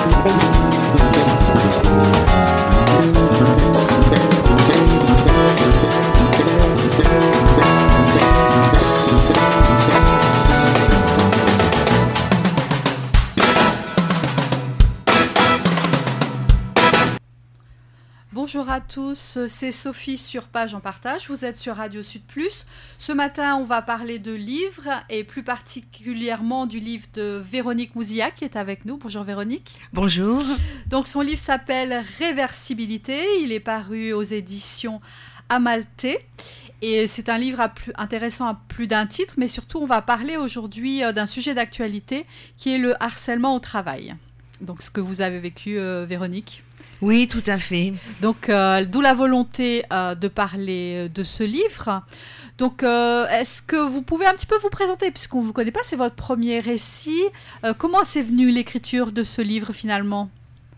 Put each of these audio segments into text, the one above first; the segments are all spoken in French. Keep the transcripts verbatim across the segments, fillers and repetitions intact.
Bonjour à tous, c'est Sophie sur Page en Partage, vous êtes sur Radio Sud Plus. Ce matin, on va parler de livres et plus particulièrement du livre de Véronique Mouzillac qui est avec nous. Bonjour Véronique. Bonjour. Donc son livre s'appelle Réversibilité, il est paru aux éditions Amalthée. Et c'est un livre à plus, intéressant à plus d'un titre, mais surtout on va parler aujourd'hui d'un sujet d'actualité qui est le harcèlement au travail. Donc ce que vous avez vécu, euh, Véronique. Oui, tout à fait. Donc, euh, d'où la volonté euh, de parler de ce livre. Donc, euh, est-ce que vous pouvez un petit peu vous présenter, puisqu'on ne vous connaît pas, c'est votre premier récit. Euh, comment c'est venu l'écriture de ce livre, finalement ?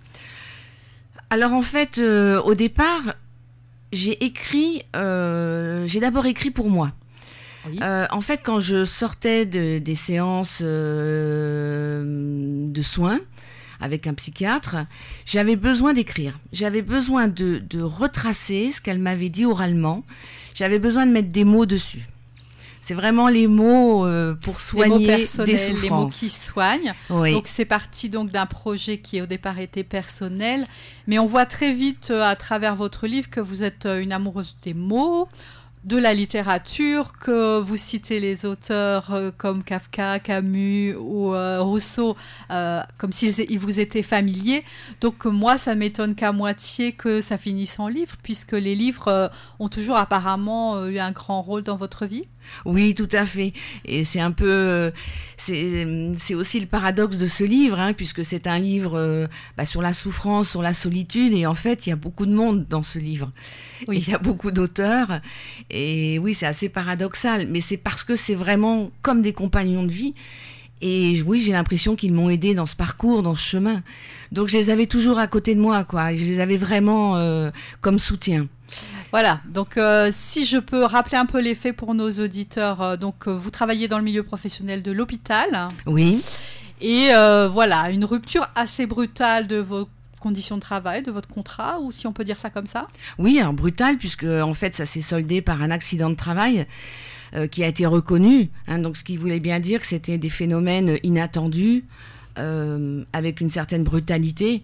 Alors, en fait, euh, au départ, j'ai écrit, euh, j'ai d'abord écrit pour moi. Oui. Euh, en fait, quand je sortais de, des séances euh, de soins, avec un psychiatre, j'avais besoin d'écrire. J'avais besoin de, de retracer ce qu'elle m'avait dit oralement. J'avais besoin de mettre des mots dessus. C'est vraiment les mots euh, pour soigner les mots personnels, des souffrances. Les mots qui soignent. Oui. Donc c'est parti donc d'un projet qui au départ était personnel, mais on voit très vite euh, à travers votre livre que vous êtes euh, une amoureuse des mots, de la littérature, que vous citez les auteurs euh, comme Kafka, Camus ou euh, Rousseau, euh, comme s'ils ils vous étaient familiers. Donc euh, moi, ça ne m'étonne qu'à moitié que ça finisse en livre, puisque les livres euh, ont toujours apparemment euh, eu un grand rôle dans votre vie. Oui, tout à fait. Et c'est un peu, c'est, c'est aussi le paradoxe de ce livre, hein, puisque c'est un livre euh, bah, sur la souffrance, sur la solitude, et en fait, il y a beaucoup de monde dans ce livre. Oui. Il y a beaucoup d'auteurs, et oui, c'est assez paradoxal, mais c'est parce que c'est vraiment comme des compagnons de vie. Et oui, j'ai l'impression qu'ils m'ont aidé dans ce parcours, dans ce chemin. Donc, je les avais toujours à côté de moi, quoi. Je les avais vraiment euh, comme soutien. Voilà, donc euh, si je peux rappeler un peu les faits pour nos auditeurs, euh, donc euh, vous travaillez dans le milieu professionnel de l'hôpital. Oui. Et euh, voilà, une rupture assez brutale de vos conditions de travail, de votre contrat, ou si on peut dire ça comme ça ? Oui, alors brutal, puisque en fait ça s'est soldé par un accident de travail euh, qui a été reconnu, hein, donc ce qui voulait bien dire que c'était des phénomènes inattendus, euh, avec une certaine brutalité,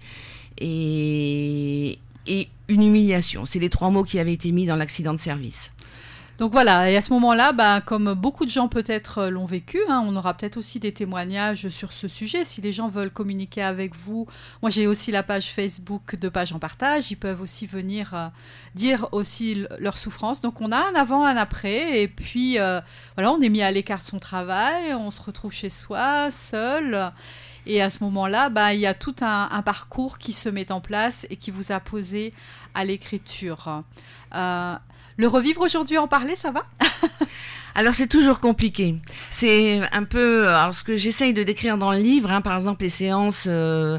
et... et une humiliation. C'est les trois mots qui avaient été mis dans l'accident de service. Donc voilà, et à ce moment-là, ben, comme beaucoup de gens peut-être l'ont vécu, hein, on aura peut-être aussi des témoignages sur ce sujet. Si les gens veulent communiquer avec vous, moi j'ai aussi la page Facebook de Page en Partage, ils peuvent aussi venir euh, dire aussi l- leur souffrance. Donc on a un avant, un après, et puis euh, voilà, on est mis à l'écart de son travail, on se retrouve chez soi, seul. Et à ce moment-là, bah, il y a tout un, un parcours qui se met en place et qui vous a posé à l'écriture. Euh, le revivre aujourd'hui, en parler, ça va ? Alors c'est toujours compliqué. C'est un peu, alors ce que j'essaye de décrire dans le livre, hein, par exemple les séances euh,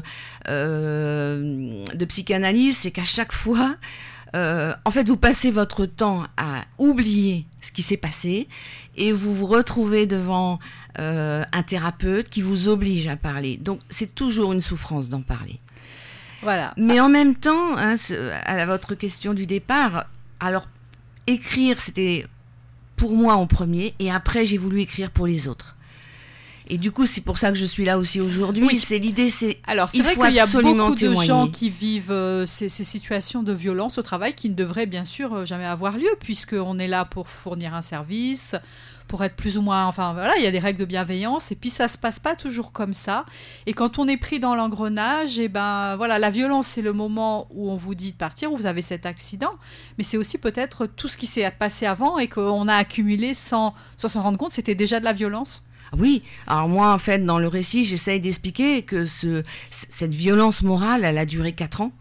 euh, de psychanalyse, c'est qu'à chaque fois, euh, en fait, vous passez votre temps à oublier ce qui s'est passé et vous vous retrouvez devant euh, un thérapeute qui vous oblige à parler. Donc c'est toujours une souffrance d'en parler. Voilà. Mais en même temps, hein, ce, à votre question du départ, alors écrire, c'était pour moi en premier, et après j'ai voulu écrire pour les autres. Et du coup, c'est pour ça que je suis là aussi aujourd'hui. Oui. C'est l'idée, c'est alors c'est vrai qu'il y a beaucoup de gens qui vivent euh, ces, ces situations de violence au travail qui ne devraient bien sûr jamais avoir lieu, puisqu'on est là pour fournir un service, pour être plus ou moins, enfin voilà, il y a des règles de bienveillance, et puis ça se passe pas toujours comme ça. Et quand on est pris dans l'engrenage, et ben voilà, la violence c'est le moment où on vous dit de partir, où vous avez cet accident, mais c'est aussi peut-être tout ce qui s'est passé avant et qu'on a accumulé sans sans s'en rendre compte, c'était déjà de la violence. Oui, alors moi en fait dans le récit j'essaye d'expliquer que ce, cette violence morale elle a duré quatre ans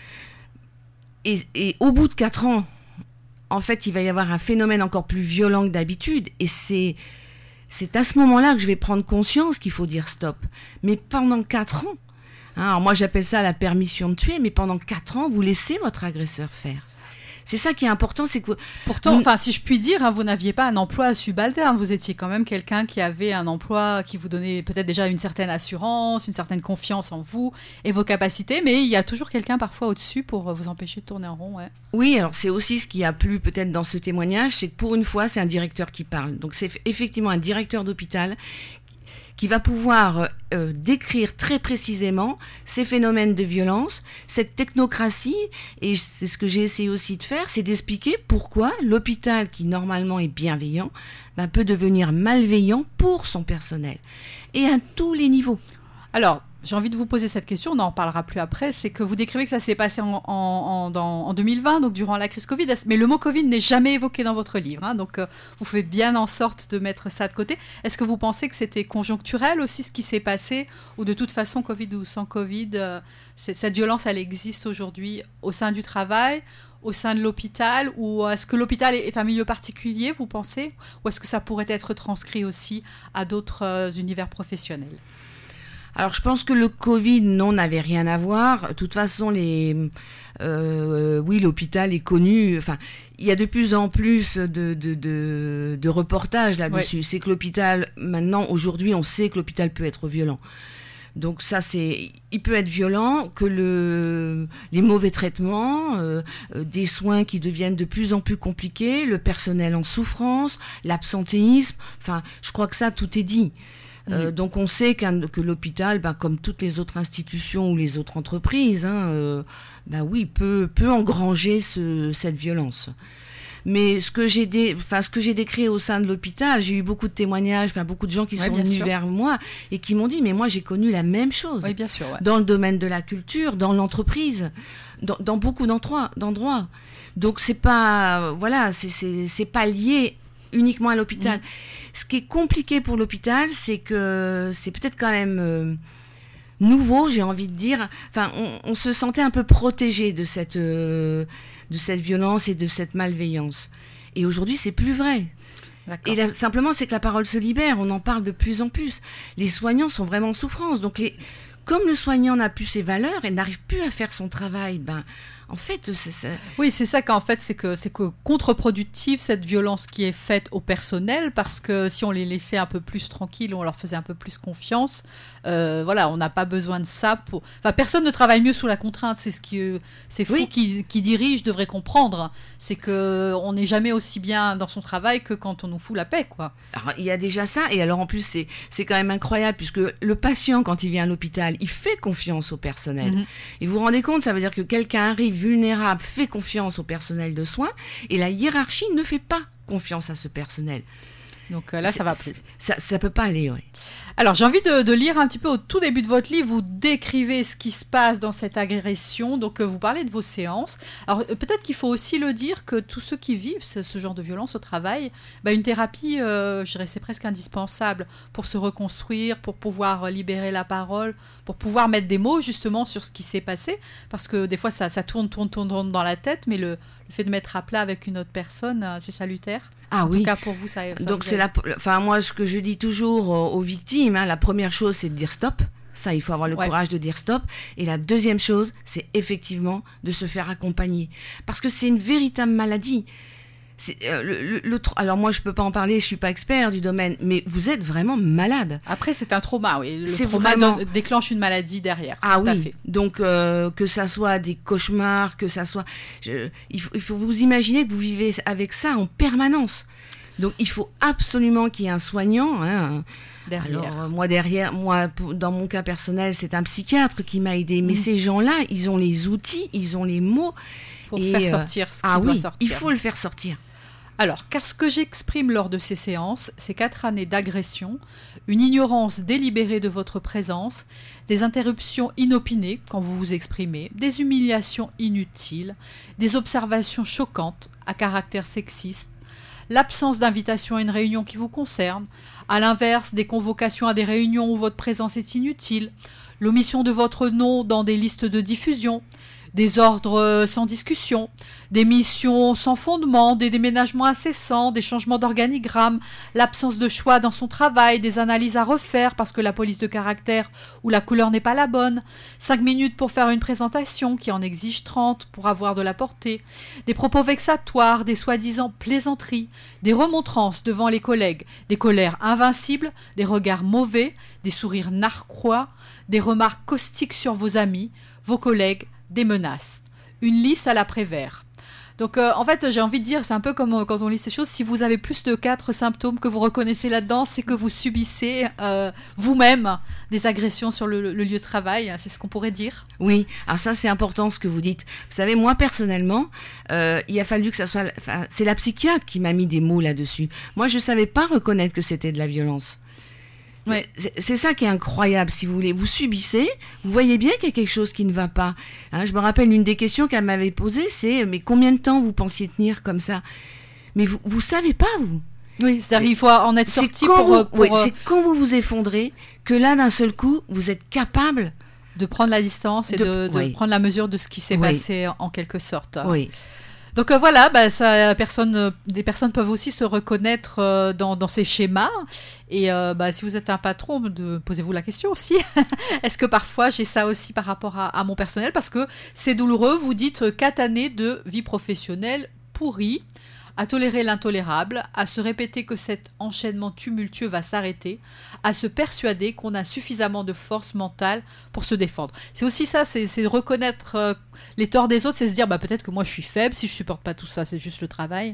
et, et au bout de quatre ans en fait il va y avoir un phénomène encore plus violent que d'habitude et c'est, c'est à ce moment-là que je vais prendre conscience qu'il faut dire stop. Mais pendant quatre ans, hein, alors moi j'appelle ça la permission de tuer, mais pendant quatre ans vous laissez votre agresseur faire. C'est ça qui est important, c'est que... Pourtant, enfin, si je puis dire, hein, vous n'aviez pas un emploi subalterne. Vous étiez quand même quelqu'un qui avait un emploi qui vous donnait peut-être déjà une certaine assurance, une certaine confiance en vous et vos capacités, mais il y a toujours quelqu'un parfois au-dessus pour vous empêcher de tourner en rond. Ouais. Oui, alors c'est aussi ce qui a plu peut-être dans ce témoignage, c'est que pour une fois, c'est un directeur qui parle. Donc c'est effectivement un directeur d'hôpital qui va pouvoir euh, décrire très précisément ces phénomènes de violence, cette technocratie, et c'est ce que j'ai essayé aussi de faire, c'est d'expliquer pourquoi l'hôpital, qui normalement est bienveillant, ben, peut devenir malveillant pour son personnel, et à tous les niveaux. Alors, j'ai envie de vous poser cette question, on n'en parlera plus après, c'est que vous décrivez que ça s'est passé en, en, en, dans, en deux mille vingt, donc durant la crise Covid, mais le mot Covid n'est jamais évoqué dans votre livre, hein, donc euh, vous faites bien en sorte de mettre ça de côté. Est-ce que vous pensez que c'était conjoncturel aussi ce qui s'est passé, ou de toute façon, Covid ou sans Covid, euh, cette violence, elle existe aujourd'hui au sein du travail, au sein de l'hôpital, ou est-ce que l'hôpital est un milieu particulier, vous pensez, ou est-ce que ça pourrait être transcrit aussi à d'autres euh, univers professionnels ? Alors, je pense que le Covid, non, n'avait rien à voir. De toute façon, les, euh, oui, l'hôpital est connu. Enfin, il y a de plus en plus de, de, de, de reportages là-dessus. Ouais. C'est que l'hôpital, maintenant, aujourd'hui, on sait que l'hôpital peut être violent. Donc ça, c'est, il peut être violent, que le, les mauvais traitements, euh, euh, des soins qui deviennent de plus en plus compliqués, le personnel en souffrance, l'absentéisme. Enfin, je crois que ça, tout est dit. Euh, mmh. Donc on sait qu'un, que l'hôpital, ben, comme toutes les autres institutions ou les autres entreprises, hein, euh, ben oui, peut, peut engranger ce, cette violence. Mais ce que j'ai dé... enfin, ce que j'ai décrit au sein de l'hôpital, j'ai eu beaucoup de témoignages, enfin, beaucoup de gens qui ouais, sont venus sûr. vers moi et qui m'ont dit, mais moi j'ai connu la même chose. Oui, bien sûr, ouais. Dans le domaine de la culture, dans l'entreprise, dans, dans beaucoup d'endroits, d'endroits. Donc c'est pas, voilà, c'est, c'est, c'est pas lié uniquement à l'hôpital. Mmh. Ce qui est compliqué pour l'hôpital, c'est que c'est peut-être quand même euh, nouveau, j'ai envie de dire. Enfin, on, on se sentait un peu protégé de cette, euh, de cette violence et de cette malveillance. Et aujourd'hui, c'est plus vrai. D'accord. Et là, simplement, c'est que la parole se libère. On en parle de plus en plus. Les soignants sont vraiment en souffrance. Donc, les... comme le soignant n'a plus ses valeurs et n'arrive plus à faire son travail, ben... En fait, c'est ça. Oui, c'est ça qu'en fait, c'est que c'est que contre-productif cette violence qui est faite au personnel, parce que si on les laissait un peu plus tranquilles, on leur faisait un peu plus confiance. Euh, voilà, on n'a pas besoin de ça pour. Enfin, personne ne travaille mieux sous la contrainte. C'est ce qui, c'est fou oui. qui, qui dirige devrait comprendre. C'est que on n'est jamais aussi bien dans son travail que quand on nous fout la paix, quoi. Alors, il y a déjà ça, et alors en plus, c'est c'est quand même incroyable puisque le patient, quand il vient à l'hôpital, il fait confiance au personnel. Mm-hmm. Et vous vous rendez compte, ça veut dire que quelqu'un arrive vulnérable, fait confiance au personnel de soins, et la hiérarchie ne fait pas confiance à ce personnel. Donc euh, là, c'est, ça va plus. Ça, ça peut pas aller, oui. Alors, j'ai envie de, de lire un petit peu au tout début de votre livre. Vous décrivez ce qui se passe dans cette agression. Donc, euh, vous parlez de vos séances. Alors, euh, peut-être qu'il faut aussi le dire que tous ceux qui vivent ce, ce genre de violence au travail, bah, une thérapie, euh, je dirais, c'est presque indispensable pour se reconstruire, pour pouvoir libérer la parole, pour pouvoir mettre des mots justement sur ce qui s'est passé. Parce que des fois, ça, ça tourne, tourne, tourne, tourne dans la tête, mais le, le fait de mettre à plat avec une autre personne, euh, c'est salutaire. Ah en oui. tout cas, pour vous, ça. ça Donc, vous c'est la, enfin, moi, ce que je dis toujours aux, aux victimes, hein, la première chose, c'est de dire stop. Ça, il faut avoir le ouais. courage de dire stop. Et la deuxième chose, c'est effectivement de se faire accompagner. Parce que c'est une véritable maladie. C'est, euh, le, le, le, alors moi, je ne peux pas en parler, je ne suis pas expert du domaine, mais vous êtes vraiment malade. Après, c'est un trauma, oui. Le c'est trauma vraiment... don- déclenche une maladie derrière. Ah tout oui, à fait. Donc euh, que ça soit des cauchemars, que ça soit... Je, il, faut, il faut vous imaginer que vous vivez avec ça en permanence. Donc il faut absolument qu'il y ait un soignant. Hein. Derrière. Alors, euh, moi, derrière, moi, pour, dans mon cas personnel, c'est un psychiatre qui m'a aidé. Mais mmh. ces gens-là, ils ont les outils, ils ont les mots. Pour et, faire sortir ce qui ah doit oui, sortir. Il faut le faire sortir. Alors, car ce que j'exprime lors de ces séances, c'est quatre années d'agression, une ignorance délibérée de votre présence, des interruptions inopinées quand vous vous exprimez, des humiliations inutiles, des observations choquantes à caractère sexiste, l'absence d'invitation à une réunion qui vous concerne, à l'inverse des convocations à des réunions où votre présence est inutile, l'omission de votre nom dans des listes de diffusion, des ordres sans discussion, des missions sans fondement, des déménagements incessants, des changements d'organigramme, l'absence de choix dans son travail, des analyses à refaire parce que la police de caractère ou la couleur n'est pas la bonne, cinq minutes pour faire une présentation qui en exige trente pour avoir de la portée, des propos vexatoires, des soi-disant plaisanteries, des remontrances devant les collègues, des colères invincibles, des regards mauvais, des sourires narquois, des remarques caustiques sur vos amis, vos collègues, des menaces. Une liste à la Prévert. Donc euh, en fait, j'ai envie de dire, c'est un peu comme euh, quand on lit ces choses, si vous avez plus de quatre symptômes que vous reconnaissez là-dedans, c'est que vous subissez euh, vous-même des agressions sur le, le lieu de travail, c'est ce qu'on pourrait dire. Oui, alors ça c'est important ce que vous dites. Vous savez, moi personnellement, euh, il a fallu que ça soit... Enfin, c'est la psychiatre qui m'a mis des mots là-dessus. Moi je ne savais pas reconnaître que c'était de la violence. Ouais. C'est, c'est ça qui est incroyable, si vous voulez. Vous subissez, vous voyez bien qu'il y a quelque chose qui ne va pas. Hein, je me rappelle, une des questions qu'elle m'avait posées, c'est « Mais combien de temps vous pensiez tenir comme ça ?» Mais vous ne savez pas, vous. Oui, c'est-à-dire qu'il faut en être sorti pour... Vous, pour oui, euh... c'est quand vous vous effondrez que là, d'un seul coup, vous êtes capable... De prendre la distance et de, de, de oui. prendre la mesure de ce qui s'est oui. passé en quelque sorte. Oui. Donc euh, voilà, bah, ça, personne, euh, des personnes peuvent aussi se reconnaître euh, dans, dans ces schémas. Et euh, bah, si vous êtes un patron, de, posez-vous la question aussi. Est-ce que parfois j'ai ça aussi par rapport à, à mon personnel ? Parce que c'est douloureux, vous dites euh, quatre années de vie professionnelle pourrie, à tolérer l'intolérable, à se répéter que cet enchaînement tumultueux va s'arrêter, à se persuader qu'on a suffisamment de force mentale pour se défendre. C'est aussi ça, c'est, c'est reconnaître euh, les torts des autres, c'est se dire bah, peut-être que moi je suis faible, si je supporte pas tout ça, c'est juste le travail.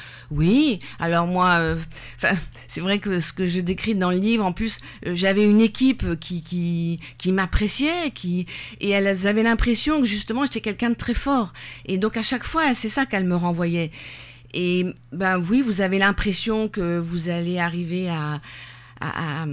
Oui, alors moi, euh, c'est vrai que ce que je décris dans le livre, en plus, euh, j'avais une équipe qui, qui, qui m'appréciait, qui, et elles avaient l'impression que justement j'étais quelqu'un de très fort. Et donc à chaque fois, c'est ça qu'elles me renvoyaient. Et ben oui, vous avez l'impression que vous allez arriver à, à, à,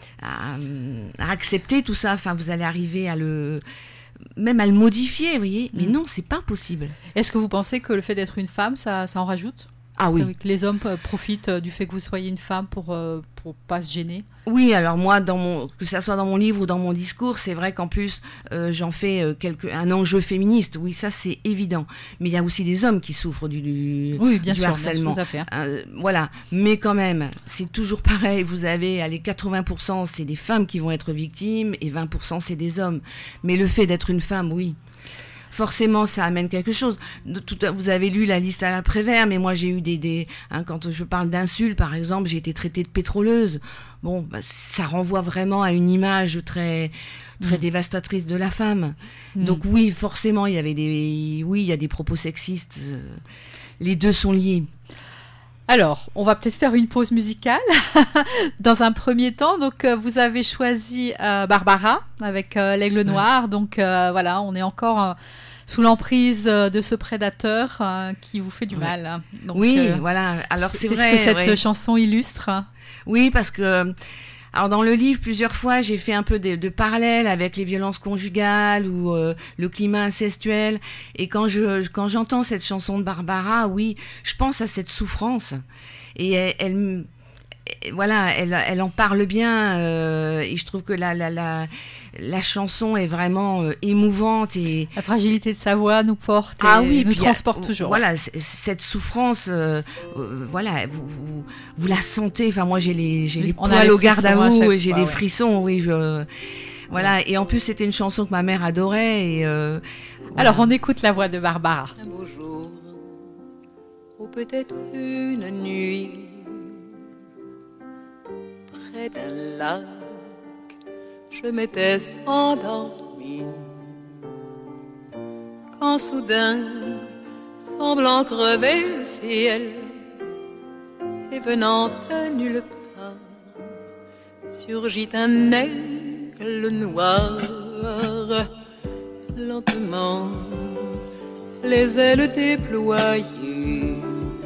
à, à accepter tout ça. Enfin, vous allez arriver à le, même à le modifier, vous voyez. Mais mmh. non, c'est pas possible. Est-ce que vous pensez que le fait d'être une femme, ça, ça en rajoute ? Ah oui. Que les hommes profitent du fait que vous soyez une femme pour euh, pour pas se gêner. Oui, alors moi, dans mon, que ça soit dans mon livre ou dans mon discours, c'est vrai qu'en plus, euh, j'en fais euh, quelque, un enjeu féministe. Oui, ça c'est évident. Mais il y a aussi des hommes qui souffrent du, du, oui, bien du sûr, harcèlement. Bien sûr, tout à fait. Euh, voilà. Mais quand même, c'est toujours pareil. Vous avez, allez, quatre-vingts pour cent c'est des femmes qui vont être victimes et vingt pour cent c'est des hommes. Mais le fait d'être une femme, oui. Forcément, ça amène quelque chose. Tout, vous avez lu la liste à la Prévert, mais moi j'ai eu des... des hein, quand je parle d'insultes, par exemple, j'ai été traitée de pétroleuse. Bon, bah, ça renvoie vraiment à une image très, très mmh. dévastatrice de la femme. Mmh. Donc oui, forcément, il y avait des... Oui, il y a des propos sexistes. Les deux sont liés. Alors, on va peut-être faire une pause musicale dans un premier temps. Donc, euh, vous avez choisi euh, Barbara avec euh, l'Aigle Noir. Ouais. Donc, euh, voilà, on est encore euh, sous l'emprise euh, de ce prédateur euh, qui vous fait du ouais. mal. Donc, oui, euh, voilà. Alors, c'est, c'est vrai. C'est ce que cette ouais. chanson illustre. Oui, parce que... Alors dans le livre, plusieurs fois, j'ai fait un peu de, de parallèles avec les violences conjugales ou euh, le climat incestuel. Et quand je quand j'entends cette chanson de Barbara, oui, je pense à cette souffrance. Et elle, elle voilà, elle, elle en parle bien. Euh, et je trouve que la la la la chanson est vraiment euh, émouvante et la fragilité de sa voix nous porte et ah oui, nous transporte a, toujours. Voilà, c- cette souffrance, euh, euh, voilà, vous, vous, vous la sentez. Enfin, moi, j'ai les j'ai les poils au garde à vous et j'ai fois, des ouais. frissons. Oui, je, voilà. Ouais. Et en plus, c'était une chanson que ma mère adorait. Et euh, voilà. Alors, on écoute la voix de Barbara. Un beau jour, ou peut-être une nuit, près d'un lac. Je m'étais endormie quand soudain, semblant crever le ciel et venant de nulle part, surgit un aigle noir. Lentement, les ailes déployées,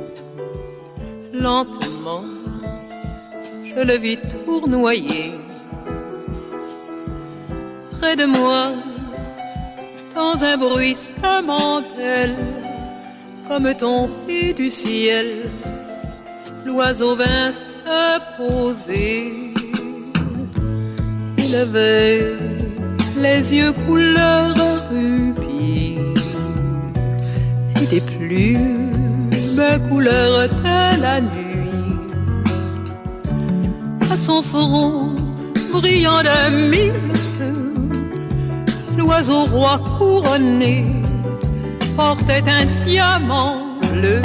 lentement, je le vis tournoyer. Près de moi, dans un bruissement d'aile, comme tombé du ciel, l'oiseau vint se poser. Il avait les yeux couleur rubis, son front brillant de mille feux, l'oiseau roi couronné portait un diamant bleu.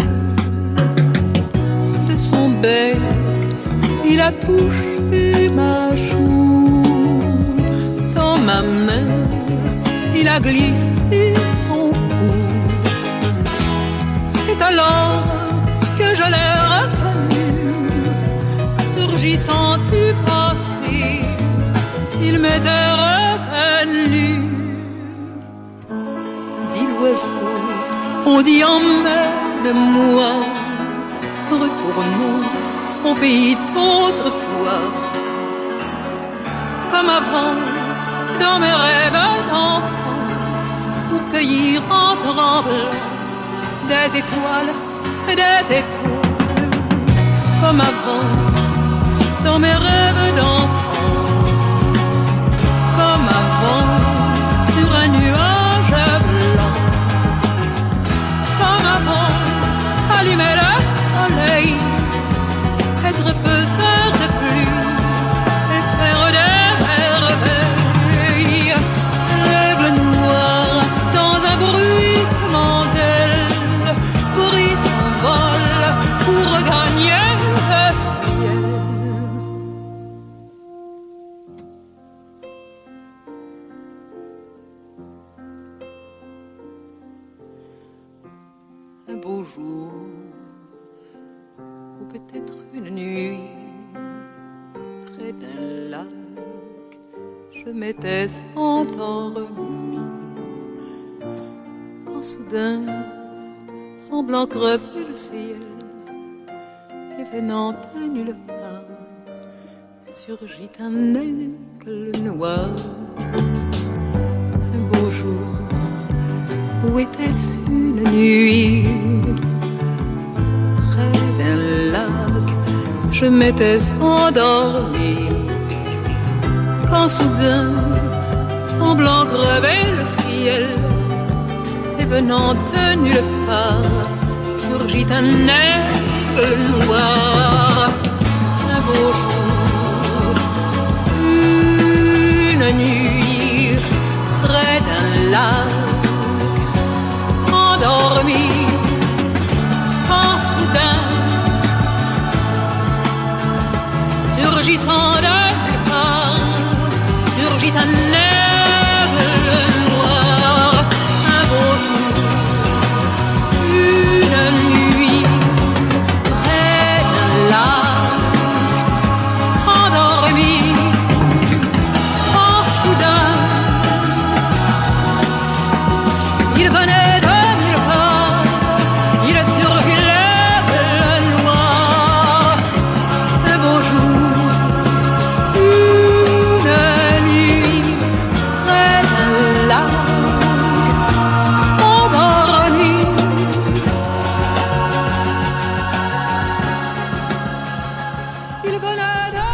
De son bec, il a touché ma joue. Dans ma main, il a glissé son cou. C'est alors que je l'ai reconnu, surgissant du passé, il m'était revenu. Dit l'oiseau, on dit emmène-moi, retournons au pays d'autrefois. Comme avant, dans mes rêves d'enfant, pour cueillir en tremblant des étoiles, des étoiles. Comme avant, dans mes rêves d'enfant, comme avant, sur un nuage blanc. Comme avant, allumer le soleil, être faiseur de pluie et faire des merveilles. L'aigle noir dans un bruissement d'aile prit son vol pour regagner le ciel. Un beau jour, ou peut-être une nuit, près d'un lac, je m'étais endormi. Quand soudain, semblant crever le ciel, et venant de nulle part, surgit un aigle noir. Un beau jour, où était-ce une nuit? Près d'un lac, je m'étais endormi. Quand soudain, semblant crever le ciel, et venant de nulle part, surgit un aigle noir. Un beau jour, une nuit, près d'un lac, endormi. Quand soudain, surgissant de nulle part, surgit un aigle noir. Un beau jour, une nuit, près d'un lac, endormi. Quand soudain, il venait de nulle part, il surgit l'aigle noir. Un beau jour, une nuit, près d'un lac, endormi. Il venait de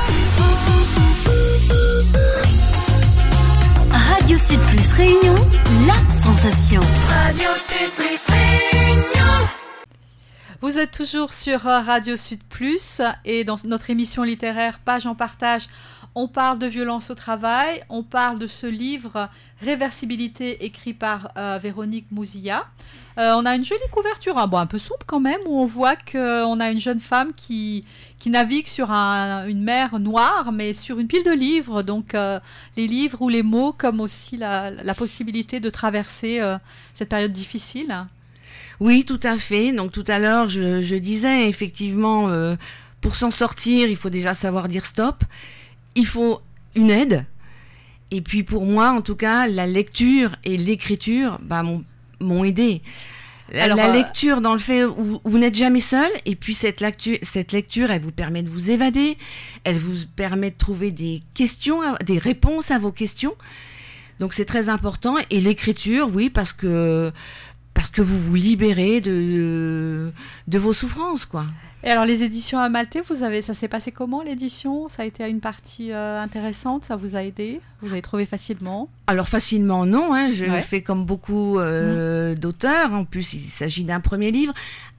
Radio Sud Plus Réunion, la sensation. Radio Sud Plus Réunion. Vous êtes toujours sur euh, Radio Sud Plus et dans notre émission littéraire Page en partage, on parle de violence au travail, on parle de ce livre Réversibilité écrit par euh, Véronique Mouzilla. Euh, on a une jolie couverture, hein, bon, un peu sombre quand même, où on voit qu'on a une jeune femme qui, qui navigue sur un, une mer noire, mais sur une pile de livres, donc euh, les livres ou les mots, comme aussi la, la possibilité de traverser euh, cette période difficile. Oui, tout à fait. Donc tout à l'heure, je, je disais effectivement, euh, pour s'en sortir, il faut déjà savoir dire stop. Il faut une aide. Et puis pour moi, en tout cas, la lecture et l'écriture bah, m'ont, m'ont aidé. La, Alors, la euh... lecture dans le fait où, où vous n'êtes jamais seul, et puis cette, lecture, cette lecture, elle vous permet de vous évader, elle vous permet de trouver des questions, des réponses à vos questions. Donc c'est très important. Et l'écriture, oui, parce que parce que vous vous libérez de, de, de vos souffrances, quoi. Et alors les éditions Amalthée, vous avez, ça s'est passé comment l'édition ? Ça a été une partie euh, intéressante, ça vous a aidé ? Vous avez trouvé facilement ? Alors facilement non, hein, je Ouais. fais comme beaucoup euh, mmh. d'auteurs, en plus il s'agit d'un premier livre,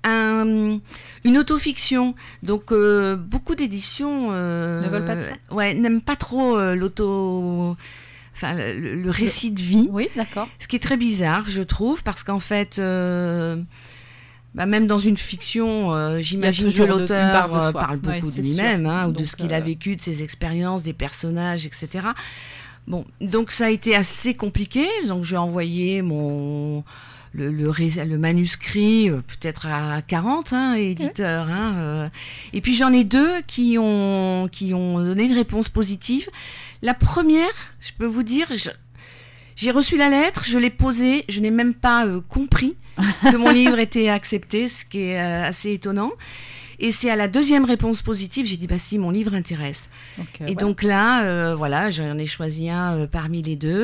un, une autofiction, donc euh, beaucoup d'éditions euh, ne veulent pas de ça ? Ouais, n'aiment pas trop euh, l'auto... Enfin, le, le récit de vie. Oui, d'accord. Ce qui est très bizarre, je trouve, parce qu'en fait... Euh, Bah même dans une fiction, euh, j'imagine que l'auteur de, euh, parle beaucoup ouais, de lui-même, hein, ou donc, de ce qu'il euh... a vécu, de ses expériences, des personnages, et cetera. Bon, donc ça a été assez compliqué. Donc j'ai envoyé mon le, le, le manuscrit euh, peut-être à quarante hein, éditeurs. Okay. Hein, euh, et puis j'en ai deux qui ont qui ont donné une réponse positive. La première, je peux vous dire, je, j'ai reçu la lettre, je l'ai posée, je n'ai même pas euh, compris que mon livre était accepté, ce qui est euh, assez étonnant. Et c'est à la deuxième réponse positive, j'ai dit bah si, mon livre intéresse. Okay, et ouais. donc là, euh, voilà, j'en ai choisi un euh, parmi les deux.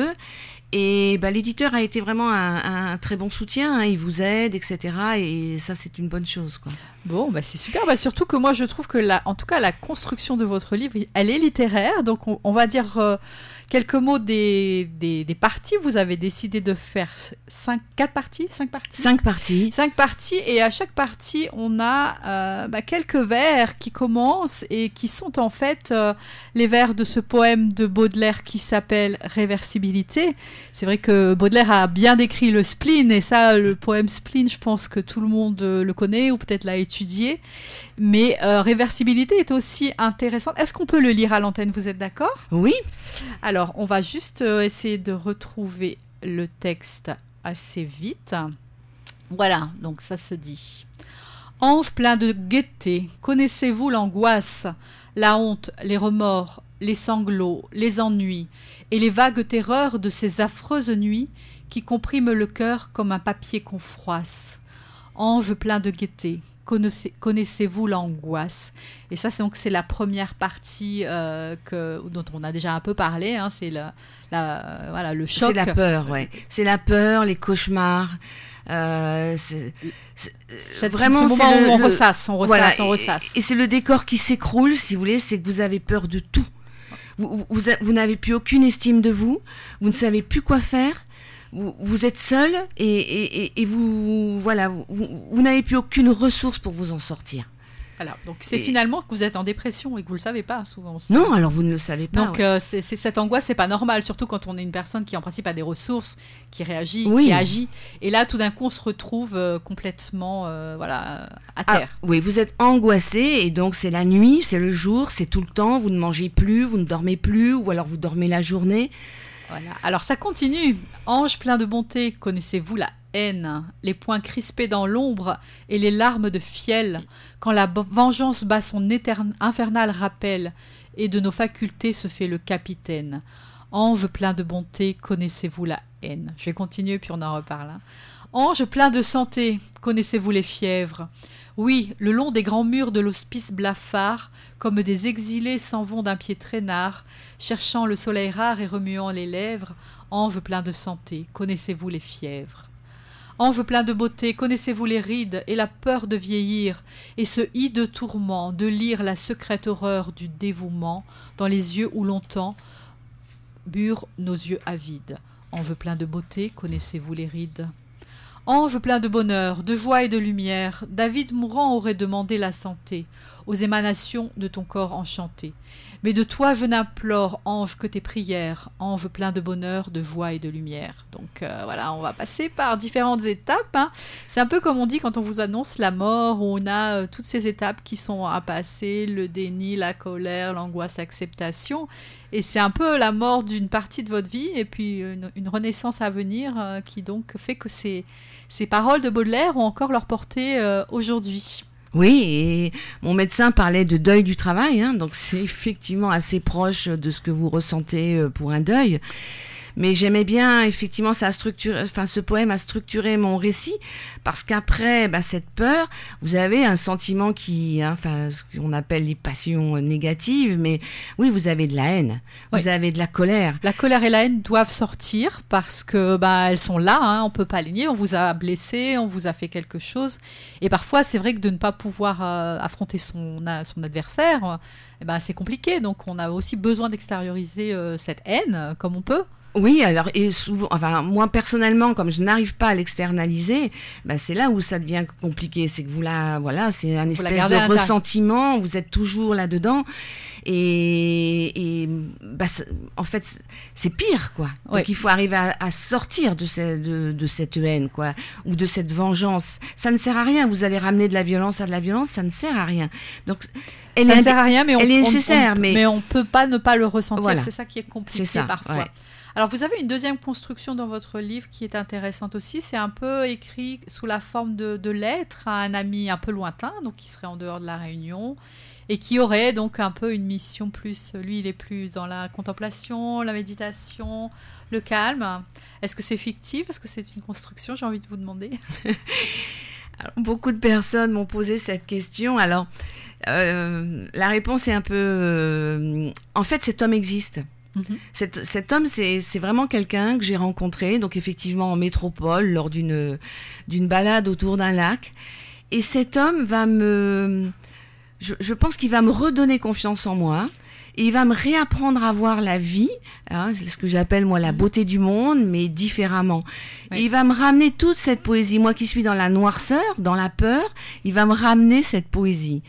Et bah, l'éditeur a été vraiment un, un très bon soutien, hein, il vous aide, et cetera. Et ça, c'est une bonne chose, quoi. Bon, bah, c'est super. Bah, surtout que moi, je trouve que, la, en tout cas, la construction de votre livre, elle est littéraire. Donc, on, on va dire euh, quelques mots des, des, des parties. Vous avez décidé de faire cinq, quatre parties, cinq parties. Cinq parties. Cinq parties. Et à chaque partie, on a euh, bah, quelques vers qui commencent et qui sont en fait euh, les vers de ce poème de Baudelaire qui s'appelle Réversibilité. C'est vrai que Baudelaire a bien décrit le spleen, et ça, le poème spleen, je pense que tout le monde le connaît, ou peut-être l'a étudié. Mais euh, Réversibilité est aussi intéressante. Est-ce qu'on peut le lire à l'antenne, vous êtes d'accord ? Oui. Alors, on va juste euh, essayer de retrouver le texte assez vite. Voilà, donc ça se dit. Ange plein de gaieté, connaissez-vous l'angoisse, la honte, les remords, les sanglots, les ennuis et les vagues terreurs de ces affreuses nuits qui compriment le cœur comme un papier qu'on froisse. Ange plein de gaieté, connaissez, connaissez-vous l'angoisse ? Et ça, c'est donc c'est la première partie euh, que, dont on a déjà un peu parlé. Hein, c'est la, la, voilà, le choc. C'est la peur, ouais. C'est la peur, les cauchemars. Euh, c'est, c'est, c'est vraiment ce moment c'est le, où on le, ressasse, on ressasse, voilà, on ressasse. Et, et c'est le décor qui s'écroule, si vous voulez, c'est que vous avez peur de tout. Vous, vous, vous n'avez plus aucune estime de vous, vous ne savez plus quoi faire, vous, vous êtes seul et, et, et, et vous, voilà, vous, vous n'avez plus aucune ressource pour vous en sortir. Voilà, donc c'est et... finalement que vous êtes en dépression et que vous ne le savez pas souvent aussi. Non, alors vous ne le savez pas. Donc ouais. euh, c'est, c'est, cette angoisse, c'est pas normal, surtout quand on est une personne qui en principe a des ressources, qui réagit, oui. qui agit. Et là, tout d'un coup, on se retrouve euh, complètement euh, voilà, à terre. Ah, oui, vous êtes angoissé et donc c'est la nuit, c'est le jour, c'est tout le temps, vous ne mangez plus, vous ne dormez plus ou alors vous dormez la journée. Voilà. Alors ça continue. Ange plein de bonté, connaissez-vous la haine, les poings crispés dans l'ombre et les larmes de fiel, quand la vengeance bat son éterne, infernal rappel et de nos facultés se fait le capitaine. Ange plein de bonté, connaissez-vous la haine ? Je vais continuer puis on en reparle. Hein. Ange plein de santé, connaissez-vous les fièvres ? Oui, le long des grands murs de l'hospice blafard, comme des exilés s'en vont d'un pied traînard, cherchant le soleil rare et remuant les lèvres. Ange plein de santé, connaissez-vous les fièvres ? Ange plein de beauté, connaissez-vous les rides et la peur de vieillir, et ce hideux tourment de lire la secrète horreur du dévouement dans les yeux où longtemps burent nos yeux avides. Ange plein de beauté, connaissez-vous les rides ? Ange plein de bonheur, de joie et de lumière, David mourant aurait demandé la santé aux émanations de ton corps enchanté. Mais de toi je n'implore, ange, que tes prières, ange plein de bonheur, de joie et de lumière. Donc euh, voilà, on va passer par différentes étapes. Hein. C'est un peu comme on dit quand on vous annonce la mort, où on a euh, toutes ces étapes qui sont à passer, le déni, la colère, l'angoisse, l'acceptation. Et c'est un peu la mort d'une partie de votre vie et puis une, une renaissance à venir euh, qui donc fait que ces, ces paroles de Baudelaire ont encore leur portée euh, aujourd'hui. Oui, et mon médecin parlait de deuil du travail, hein, donc c'est effectivement assez proche de ce que vous ressentez pour un deuil. Mais j'aimais bien, effectivement, ça a structuré, enfin, ce poème a structuré mon récit, parce qu'après bah, cette peur, vous avez un sentiment qui, hein, enfin, ce qu'on appelle les passions négatives, mais oui, vous avez de la haine, Oui. vous avez de la colère. La colère et la haine doivent sortir parce que bah, elles sont là, hein, on ne peut pas les nier, on vous a blessé, on vous a fait quelque chose. Et parfois, c'est vrai que de ne pas pouvoir euh, affronter son, a, son adversaire, euh, eh ben, c'est compliqué. Donc, on a aussi besoin d'extérioriser euh, cette haine euh, comme on peut. Oui, alors, et souvent, enfin, moi personnellement, comme je n'arrive pas à l'externaliser, bah, c'est là où ça devient compliqué. C'est que vous la, voilà, c'est un Vous la espèce gardez à de l'intérieur. ressentiment, vous êtes toujours là-dedans. Et, et bah, c'est- en fait, c'est- c'est pire, quoi. Ouais. Donc, il faut arriver à, à sortir de, ce- de, de cette haine, quoi, ou de cette vengeance. Ça ne sert à rien. Vous allez ramener de la violence à de la violence, ça ne sert à rien. Donc, elle Ça est ne sert à rien, mais on, elle est on- nécessaire, on- mais- mais on ne peut pas ne pas le ressentir. Voilà. C'est ça qui est compliqué C'est ça, parfois. ouais. Alors, vous avez une deuxième construction dans votre livre qui est intéressante aussi. C'est un peu écrit sous la forme de, de lettres à un ami un peu lointain, donc qui serait en dehors de la Réunion, et qui aurait donc un peu une mission plus... Lui, il est plus dans la contemplation, la méditation, le calme. Est-ce que c'est fictif? Est-ce que c'est une construction? J'ai envie de vous demander. Alors, beaucoup de personnes m'ont posé cette question. Alors, euh, la réponse est un peu... euh, en fait, cet homme existe. Mhm. Cet, cet homme, c'est, c'est vraiment quelqu'un que j'ai rencontré, donc effectivement en métropole, lors d'une, d'une balade autour d'un lac. Et cet homme va me... Je, je pense qu'il va me redonner confiance en moi. Et il va me réapprendre à voir la vie, hein, c'est ce que j'appelle moi la beauté du monde, mais différemment. Oui. Et il va me ramener toute cette poésie. Moi qui suis dans la noirceur, dans la peur, il va me ramener cette poésie.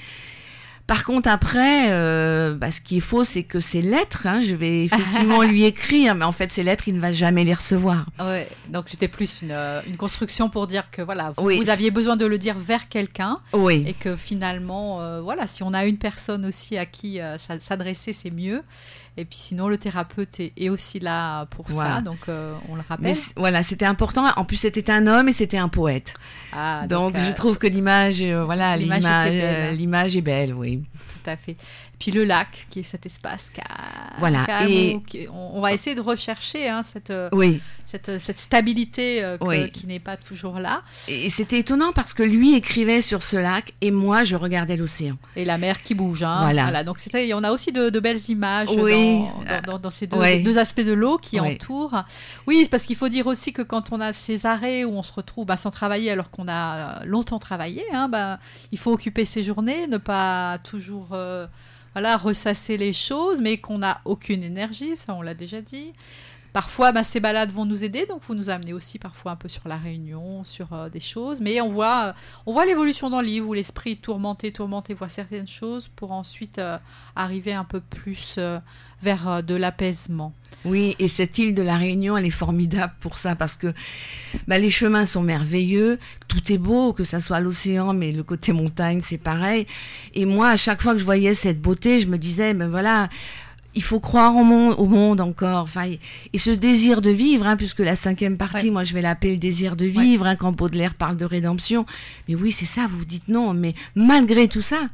Par contre, après, euh, bah, ce qui est faux, c'est que ces lettres, hein, je vais effectivement lui écrire, mais en fait, ces lettres, il ne va jamais les recevoir. Ouais, donc c'était plus une, euh, une construction pour dire que voilà, vous, Oui, vous c'est- aviez besoin de le dire vers quelqu'un. Oui. Et que finalement, euh, voilà, si on a une personne aussi à qui euh, s'a- s'adresser, c'est mieux. Et puis sinon, le thérapeute est, est aussi là pour Voilà. ça, donc euh, on le Mais rappelle. c- voilà, c'était important. En plus, c'était un homme et c'était un poète. Ah, donc, euh, je trouve que l'image, euh, voilà, l'image l'image, était belle, euh, hein. l'image est belle, oui. Tout à fait. Puis le lac, qui est cet espace calme. Voilà, calme et- où- qui- on, on va essayer de rechercher hein, cette, euh, Oui. cette, cette stabilité euh, que- Oui. qui n'est pas toujours là. Et c'était étonnant parce que lui écrivait sur ce lac et moi, je regardais l'océan. Et la mer qui bouge. Hein. Voilà. Donc c'était, on a aussi de, de belles images Oui. dans, dans- dans- dans ces deux, Ouais. deux aspects de l'eau qui Ouais. entourent. Oui, parce qu'il faut dire aussi que quand on a ces arrêts où on se retrouve bah, sans travailler alors qu'on a longtemps travaillé, hein, bah, il faut occuper ses journées, ne pas toujours euh, voilà, ressasser les choses, mais qu'on n'a aucune énergie, ça on l'a déjà dit. Parfois, bah, ces balades vont nous aider, donc vous nous amenez aussi parfois un peu sur la Réunion, sur euh, des choses. Mais on voit, euh, on voit l'évolution dans le livre où l'esprit tourmenté, tourmenté, voit certaines choses pour ensuite euh, arriver un peu plus euh, vers euh, de l'apaisement. Oui, et cette île de la Réunion, elle est formidable pour ça parce que bah, les chemins sont merveilleux, tout est beau, que ça soit l'océan, mais le côté montagne, c'est pareil. Et moi, à chaque fois que je voyais cette beauté, je me disais, ben voilà, il faut croire au monde, au monde encore. Enfin, et, et ce désir de vivre, hein, puisque la cinquième partie, Ouais. moi, je vais l'appeler le désir de vivre, hein, quand Baudelaire parle de rédemption. Mais oui, c'est ça, vous dites non, mais malgré tout ça,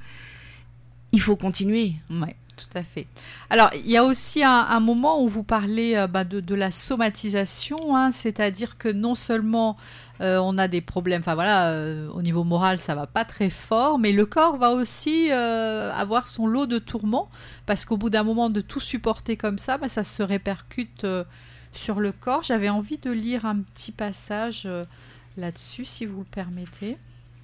il faut continuer. Oui, tout à fait. Alors, il y a aussi un, un moment où vous parlez euh, bah, de, de la somatisation, hein, c'est-à-dire que non seulement euh, on a des problèmes, enfin voilà, euh, au niveau moral, ça va pas très fort, mais le corps va aussi euh, avoir son lot de tourments, parce qu'au bout d'un moment de tout supporter comme ça, bah, ça se répercute euh, sur le corps. J'avais envie de lire un petit passage euh, là-dessus, si vous le permettez.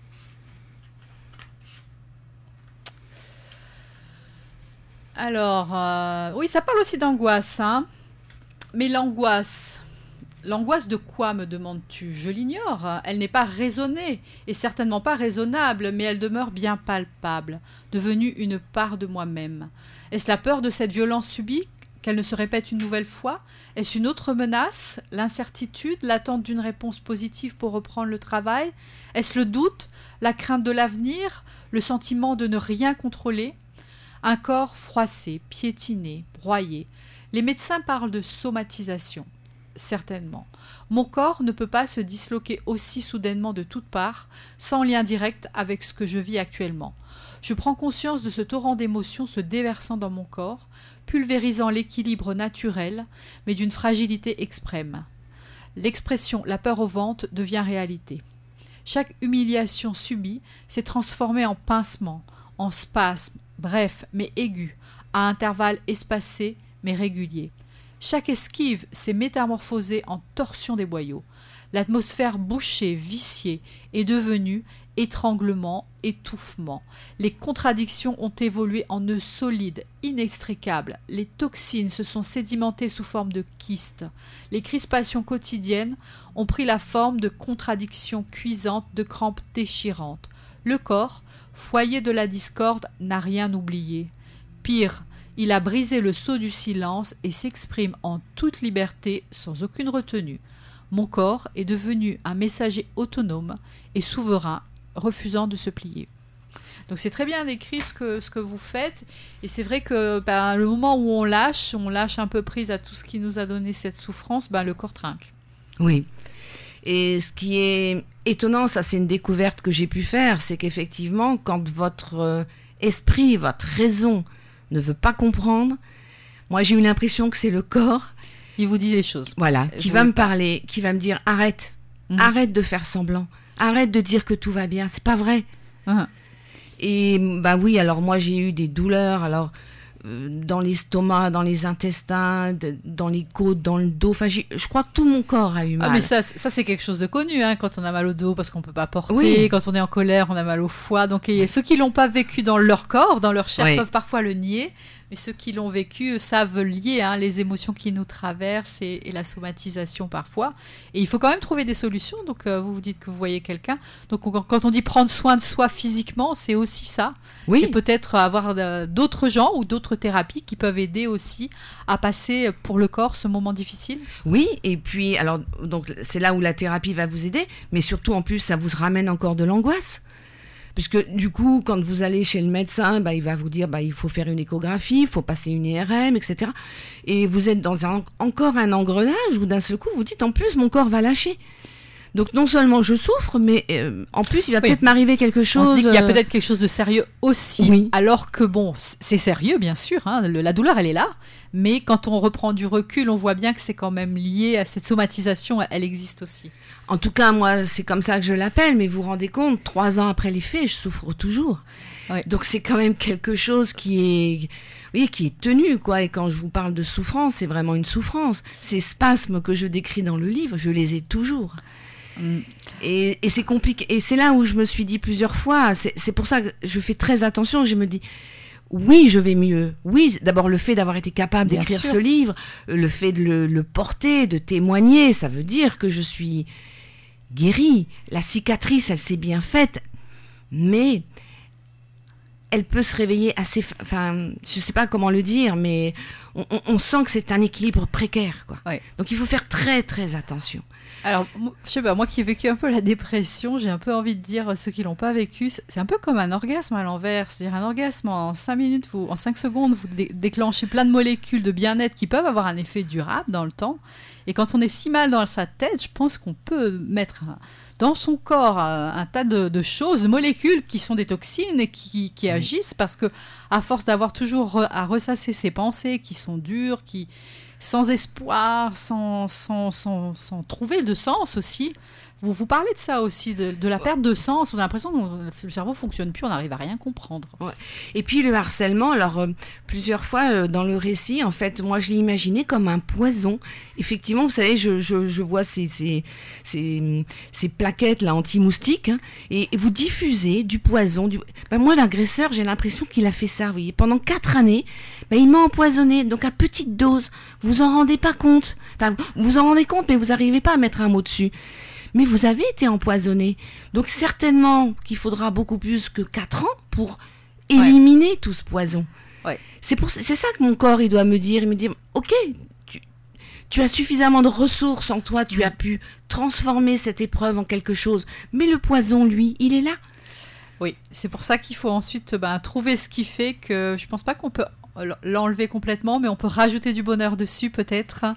Alors, euh, oui, ça parle aussi d'angoisse, hein. Mais l'angoisse, l'angoisse de quoi, me demandes-tu? Je l'ignore. Elle n'est pas raisonnée et certainement pas raisonnable, mais elle demeure bien palpable, devenue une part de moi-même. Est-ce la peur de cette violence subie, qu'elle ne se répète une nouvelle fois? Est-ce une autre menace, l'incertitude, l'attente d'une réponse positive pour reprendre le travail? Est-ce le doute, la crainte de l'avenir, le sentiment de ne rien contrôler? Un corps froissé, piétiné, broyé. Les médecins parlent de somatisation. certainement. Mon corps ne peut pas se disloquer aussi soudainement de toutes parts, sans lien direct avec ce que je vis actuellement. Je prends conscience de ce torrent d'émotions se déversant dans mon corps, pulvérisant l'équilibre naturel, mais d'une fragilité extrême. L'expression « la peur au ventre » devient réalité. Chaque humiliation subie s'est transformée en pincement, en spasme, bref, mais aigu, à intervalles espacés, mais réguliers. Chaque esquive s'est métamorphosée en torsion des boyaux. L'atmosphère bouchée, viciée, est devenue étranglement, étouffement. Les contradictions ont évolué en nœuds solides, inextricables. Les toxines se sont sédimentées sous forme de kystes. Les crispations quotidiennes ont pris la forme de contradictions cuisantes, de crampes déchirantes. Le corps, foyer de la discorde, n'a rien oublié. Pire, il a brisé le sceau du silence et s'exprime en toute liberté, sans aucune retenue. Mon corps est devenu un messager autonome et souverain, refusant de se plier. Donc c'est très bien décrit ce que, ce que vous faites, et c'est vrai que ben, le moment où on lâche, on lâche un peu prise à tout ce qui nous a donné cette souffrance, ben, le corps trinque. Oui. Et ce qui est étonnant, ça c'est une découverte que j'ai pu faire, c'est qu'effectivement, quand votre euh, esprit, votre raison ne veut pas comprendre, moi j'ai eu l'impression que c'est le corps. Il vous dit les choses. Voilà, qui vous va me pas. parler, qui va me dire arrête, Mmh. arrête de faire semblant, arrête de dire que tout va bien, c'est pas vrai. Mmh. Et bah oui, alors moi j'ai eu des douleurs, alors euh, dans l'estomac, dans les intestins, de, dans les côtes, dans le dos. Enfin, j'ai, je crois que tout mon corps a eu mal. Ah mais ça, ça c'est quelque chose de connu, hein, quand on a mal au dos parce qu'on peut pas porter, Oui. quand on est en colère, on a mal au foie. Donc et ceux qui l'ont pas vécu dans leur corps, dans leur chair, Oui. peuvent parfois le nier. Mais ceux qui l'ont vécu savent lier hein, les émotions qui nous traversent et, et la somatisation parfois. Et il faut quand même trouver des solutions. Donc euh, vous vous dites que vous voyez quelqu'un. Donc on- quand on dit prendre soin de soi physiquement, c'est aussi ça. Oui. C'est peut-être avoir euh, d'autres gens ou d'autres thérapies qui peuvent aider aussi à passer pour le corps ce moment difficile. Oui, et puis, alors, donc, c'est là où la thérapie va vous aider, mais surtout, en plus, ça vous ramène encore de l'angoisse. Puisque, du coup, quand vous allez chez le médecin, bah, il va vous dire, bah, il faut faire une échographie, il faut passer une I R M, et cetera. Et vous êtes dans un, encore un engrenage où, d'un seul coup, vous dites, en plus, mon corps va lâcher. Donc, non seulement je souffre, mais euh, en plus, il va Oui. peut-être m'arriver quelque chose. On se dit qu'il y a euh, peut-être quelque chose de sérieux aussi, Oui. alors que bon, c- c'est sérieux bien sûr, hein, le- la douleur elle est là, mais quand on reprend du recul, on voit bien que c'est quand même lié à cette somatisation, elle existe aussi. En tout cas, moi, c'est comme ça que je l'appelle, mais vous vous rendez compte, trois ans après les faits, je souffre toujours. Ouais. Donc c'est quand même quelque chose qui est, oui, qui est tenu, quoi. Et quand je vous parle de souffrance, c'est vraiment une souffrance. Ces spasmes que je décris dans le livre, je les ai toujours. Mm. Et, et c'est compliqué. Et c'est là où je me suis dit plusieurs fois, c'est, c'est pour ça que je fais très attention, je me dis... Oui, je vais mieux. Oui, d'abord le fait d'avoir été capable Bien d'écrire sûr. ce livre, le fait de le, le porter, de témoigner, ça veut dire que je suis guérie. La cicatrice, elle s'est bien faite, mais elle peut se réveiller assez... fa- Enfin, je ne sais pas comment le dire, mais on, on- on sent que c'est un équilibre précaire, quoi. Ouais. Donc il faut faire très, très attention. Alors, moi, je sais pas, moi qui ai vécu un peu la dépression, j'ai un peu envie de dire, ceux qui l'ont pas vécu, c'est c'est un peu comme un orgasme à l'envers. C'est-à-dire un orgasme en cinq minutes, vous, en cinq secondes, vous dé- déclenchez plein de molécules de bien-être qui peuvent avoir un effet durable dans le temps. Et quand on est si mal dans sa tête, je pense qu'on peut mettre un- dans son corps un, un tas de, de choses, de molécules qui sont des toxines et qui, qui agissent parce que à force d'avoir toujours re- à ressasser ses pensées qui sont dures, qui sans espoir, sans, sans, sans, sans trouver de sens aussi. Vous, vous parlez de ça aussi, de, de la perte de sens. On a l'impression que le cerveau ne fonctionne plus, on n'arrive à rien comprendre. Et puis le harcèlement, alors euh, plusieurs fois euh, dans le récit, en fait, moi je l'ai imaginé comme un poison. Effectivement, vous savez, je, je, je vois ces, ces, ces, ces plaquettes là anti-moustiques, hein, et, et vous diffusez du poison. Du... Ben, moi, l'agresseur, j'ai l'impression qu'il a fait ça, vous voyez. Pendant quatre années, ben, il m'a empoisonné, donc à petite dose. Vous vous en rendez pas compte. Enfin, vous vous en rendez compte, mais vous n'arrivez pas à mettre un mot dessus. Mais vous avez été empoisonné. Donc certainement qu'il faudra beaucoup plus que quatre ans pour éliminer tout ce poison. Ouais. C'est, pour, c'est ça que mon corps il doit me dire. Il me dit, ok, tu, tu as suffisamment de ressources en toi, tu Mm. as pu transformer cette épreuve en quelque chose. Mais le poison, lui, il est là. Oui, c'est pour ça qu'il faut ensuite ben, trouver ce qui fait que je pense pas qu'on peut l'enlever complètement, mais on peut rajouter du bonheur dessus peut-être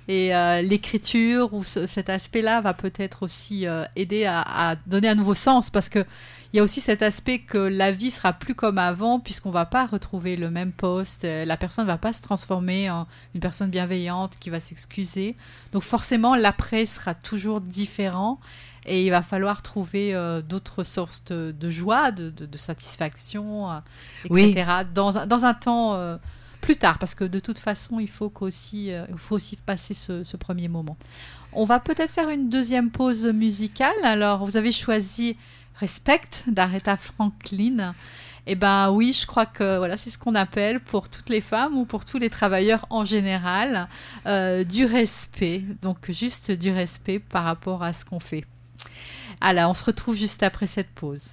Et euh, l'écriture ou ce, cet aspect-là va peut-être aussi euh, aider à, à donner un nouveau sens, parce que il y a aussi cet aspect que la vie sera plus comme avant, puisqu'on va pas retrouver le même poste, euh, la personne va pas se transformer en une personne bienveillante qui va s'excuser. Donc forcément, l'après sera toujours différent et il va falloir trouver euh, d'autres sources de, de joie, de, de, de satisfaction, euh, et cetera. Oui. Dans, un, dans un temps euh, plus tard, parce que de toute façon, il faut, qu'aussi, euh, il faut aussi passer ce, ce premier moment. On va peut-être faire une deuxième pause musicale. Alors, vous avez choisi Respect d'Aretha Franklin. Eh bien oui, je crois que voilà, c'est ce qu'on appelle pour toutes les femmes ou pour tous les travailleurs en général, euh, du respect. Donc juste du respect par rapport à ce qu'on fait. Alors, on se retrouve juste après cette pause.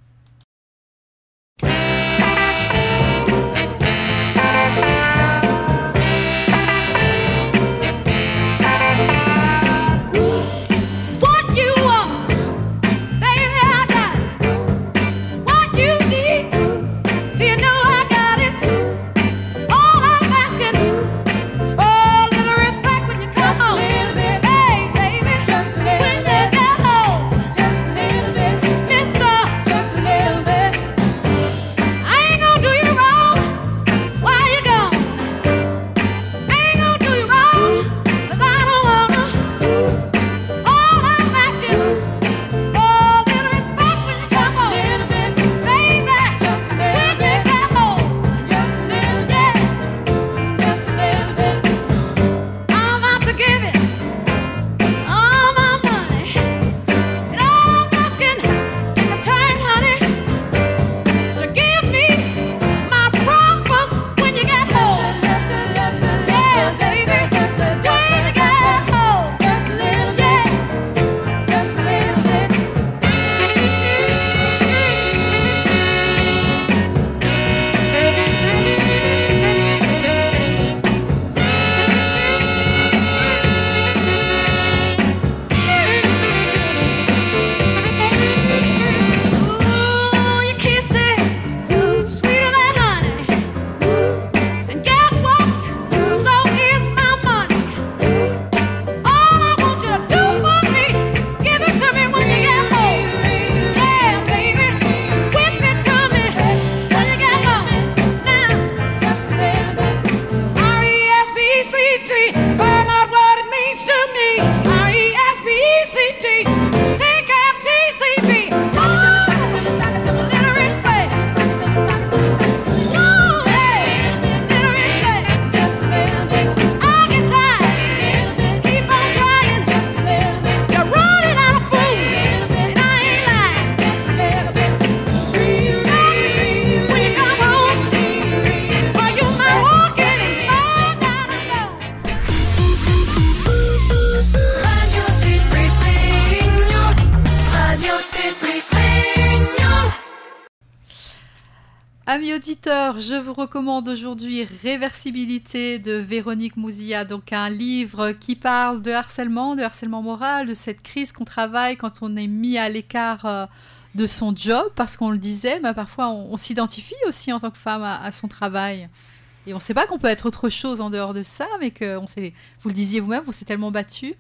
Amis auditeurs, je vous recommande aujourd'hui Réversibilité de Véronique Mouzillat, donc un livre qui parle de harcèlement, de harcèlement moral, de cette crise qu'on travaille quand on est mis à l'écart euh, de son job, parce qu'on le disait, bah, parfois on, on s'identifie aussi en tant que femme à, à son travail. Et on ne sait pas qu'on peut être autre chose en dehors de ça, mais que on s'est, vous le disiez vous-même, on s'est tellement battu.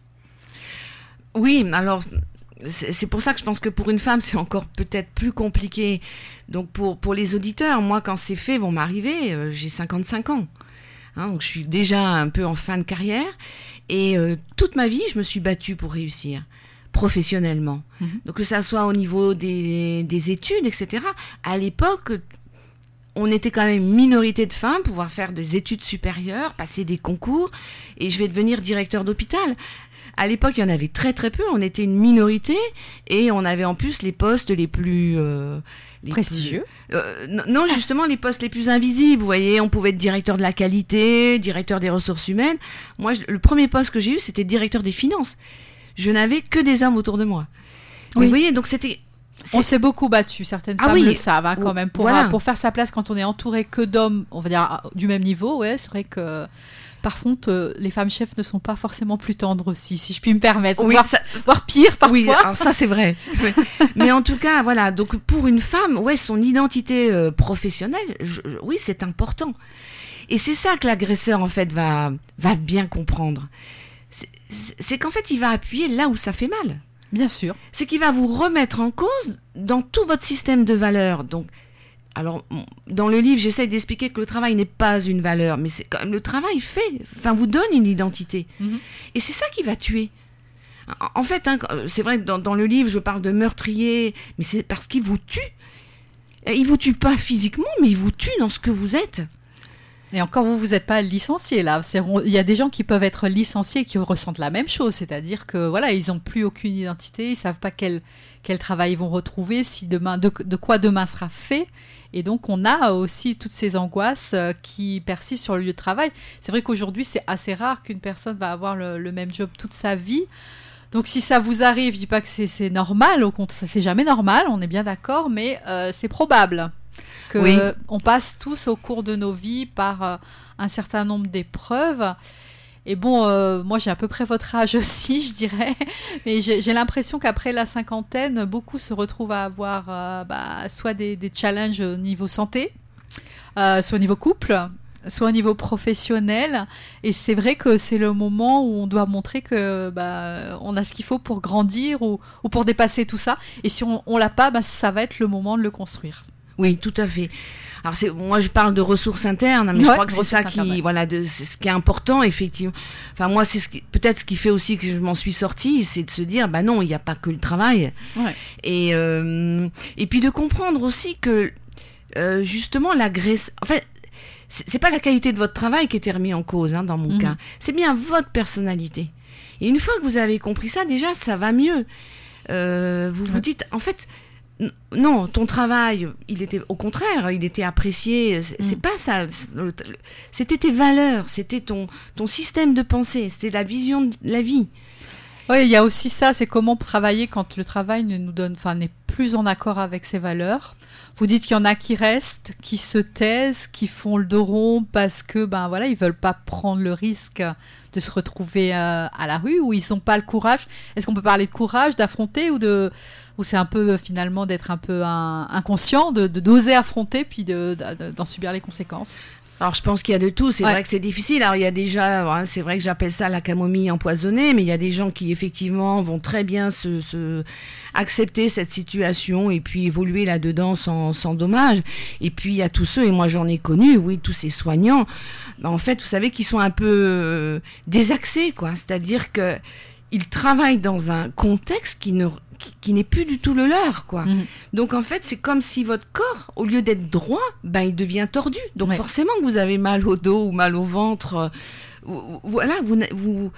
Oui, alors... C'est pour ça que je pense que pour une femme, c'est encore peut-être plus compliqué. Donc pour, pour les auditeurs, moi, quand ces faits vont m'arriver, euh, j'ai cinquante-cinq ans. Hein, donc je suis déjà un peu en fin de carrière. Et euh, toute ma vie, je me suis battue pour réussir, professionnellement. Mmh. Donc que ça soit au niveau des, des études, et cetera. À l'époque, on était quand même une minorité de femmes, pouvoir faire des études supérieures, passer des concours. Et je vais devenir directeur d'hôpital. À l'époque, il y en avait très très peu, on était une minorité et on avait en plus les postes les plus... Euh, les prestigieux plus, euh, non, non, justement, les postes les plus invisibles, vous voyez, on pouvait être directeur de la qualité, directeur des ressources humaines. Moi, je, le premier poste que j'ai eu, c'était directeur des finances. Je n'avais que des hommes autour de moi. Oui. Vous voyez, donc c'était... C'est... On s'est beaucoup battu, certaines ah femmes oui, le savent hein, quand même, pour, voilà. pour faire sa place quand on est entouré que d'hommes, on va dire du même niveau, ouais, c'est vrai que... Par contre, euh, les femmes chefs ne sont pas forcément plus tendres aussi, si je puis me permettre. Oui, voire, ça, voire pire parfois. Oui, alors ça c'est vrai. Mais, mais en tout cas, voilà. Donc pour une femme, ouais, son identité euh, professionnelle, je, je, oui, c'est important. Et c'est ça que l'agresseur en fait va va bien comprendre. c'est, c'est qu'en fait, il va appuyer là où ça fait mal. Bien sûr. C'est qu'il va vous remettre en cause dans tout votre système de valeurs. Donc, alors, dans le livre, j'essaie d'expliquer que le travail n'est pas une valeur, mais c'est quand même le travail fait, enfin, vous donne une identité. Mm-hmm. Et c'est ça qui va tuer. En fait, hein, c'est vrai que dans, dans le livre, je parle de meurtrier, mais c'est parce qu'il vous tue. Il vous tue pas physiquement, mais il vous tue dans ce que vous êtes. Et encore, vous, vous n'êtes pas licencié, là. C'est, il y a des gens qui peuvent être licenciés et qui ressentent la même chose. C'est-à-dire que, voilà, ils n'ont plus aucune identité, ils ne savent pas quel, quel travail ils vont retrouver, si demain, de, de quoi demain sera fait. Et donc, on a aussi toutes ces angoisses euh, qui persistent sur le lieu de travail. C'est vrai qu'aujourd'hui, c'est assez rare qu'une personne va avoir le, le même job toute sa vie. Donc, si ça vous arrive, je ne dis pas que c'est, c'est normal, au contraire, c'est jamais normal, on est bien d'accord, mais euh, c'est probable. qu'on oui. passe tous au cours de nos vies par euh, un certain nombre d'épreuves. Et bon, euh, moi j'ai à peu près votre âge aussi, je dirais, mais j'ai, j'ai l'impression qu'après la cinquantaine, beaucoup se retrouvent à avoir euh, bah, soit des, des challenges au niveau santé, euh, soit au niveau couple, soit au niveau professionnel. Et c'est vrai que c'est le moment où on doit montrer que bah, on a ce qu'il faut pour grandir ou, ou pour dépasser tout ça. Et si on ne l'a pas, bah, ça va être le moment de le construire. Oui, tout à fait. Alors c'est, moi je parle de ressources internes, mais ouais, je crois que c'est ça qui, internes. voilà, de, c'est ce qui est important effectivement. Enfin moi c'est ce qui, peut-être ce qui fait aussi que je m'en suis sortie, c'est de se dire bah non, il n'y a pas que le travail. Ouais. Et euh, et puis de comprendre aussi que euh, justement l'agresssion, en fait c'est, c'est pas la qualité de votre travail qui était remis en cause hein, dans mon mmh. cas, c'est bien votre personnalité. Et une fois que vous avez compris ça, déjà ça va mieux. Euh, vous ouais. vous dites en fait. Non, ton travail, il était au contraire, il était apprécié. C'est, mmh. c'est pas ça. C'était tes valeurs, c'était ton ton système de pensée, c'était la vision de la vie. Oui, il y a aussi ça. C'est comment travailler quand le travail ne nous donne, enfin, n'est plus en accord avec ses valeurs. Vous dites qu'il y en a qui restent, qui se taisent, qui font le dos rond parce que ben voilà, ils veulent pas prendre le risque de se retrouver euh, à la rue ou ils n'ont pas le courage. Est-ce qu'on peut parler de courage, d'affronter ou de ou c'est un peu finalement d'être un peu un, inconscient, de, de d'oser affronter puis de, de, d'en subir les conséquences? Alors je pense qu'il y a de tout, c'est ouais. vrai que c'est difficile. Alors il y a déjà, hein, c'est vrai que j'appelle ça la camomille empoisonnée, mais il y a des gens qui effectivement vont très bien se, se accepter cette situation et puis évoluer là-dedans sans, sans dommage. Et puis il y a tous ceux, et moi j'en ai connu, oui, tous ces soignants, ben, en fait vous savez qu'ils sont un peu euh, désaxés, quoi. C'est-à-dire que ils travaillent dans un contexte qui ne Qui, qui n'est plus du tout le leur, quoi. Mmh. Donc en fait, c'est comme si votre corps, au lieu d'être droit, ben il devient tordu. Donc ouais. forcément que vous avez mal au dos ou mal au ventre. Vous, voilà, vous, vous,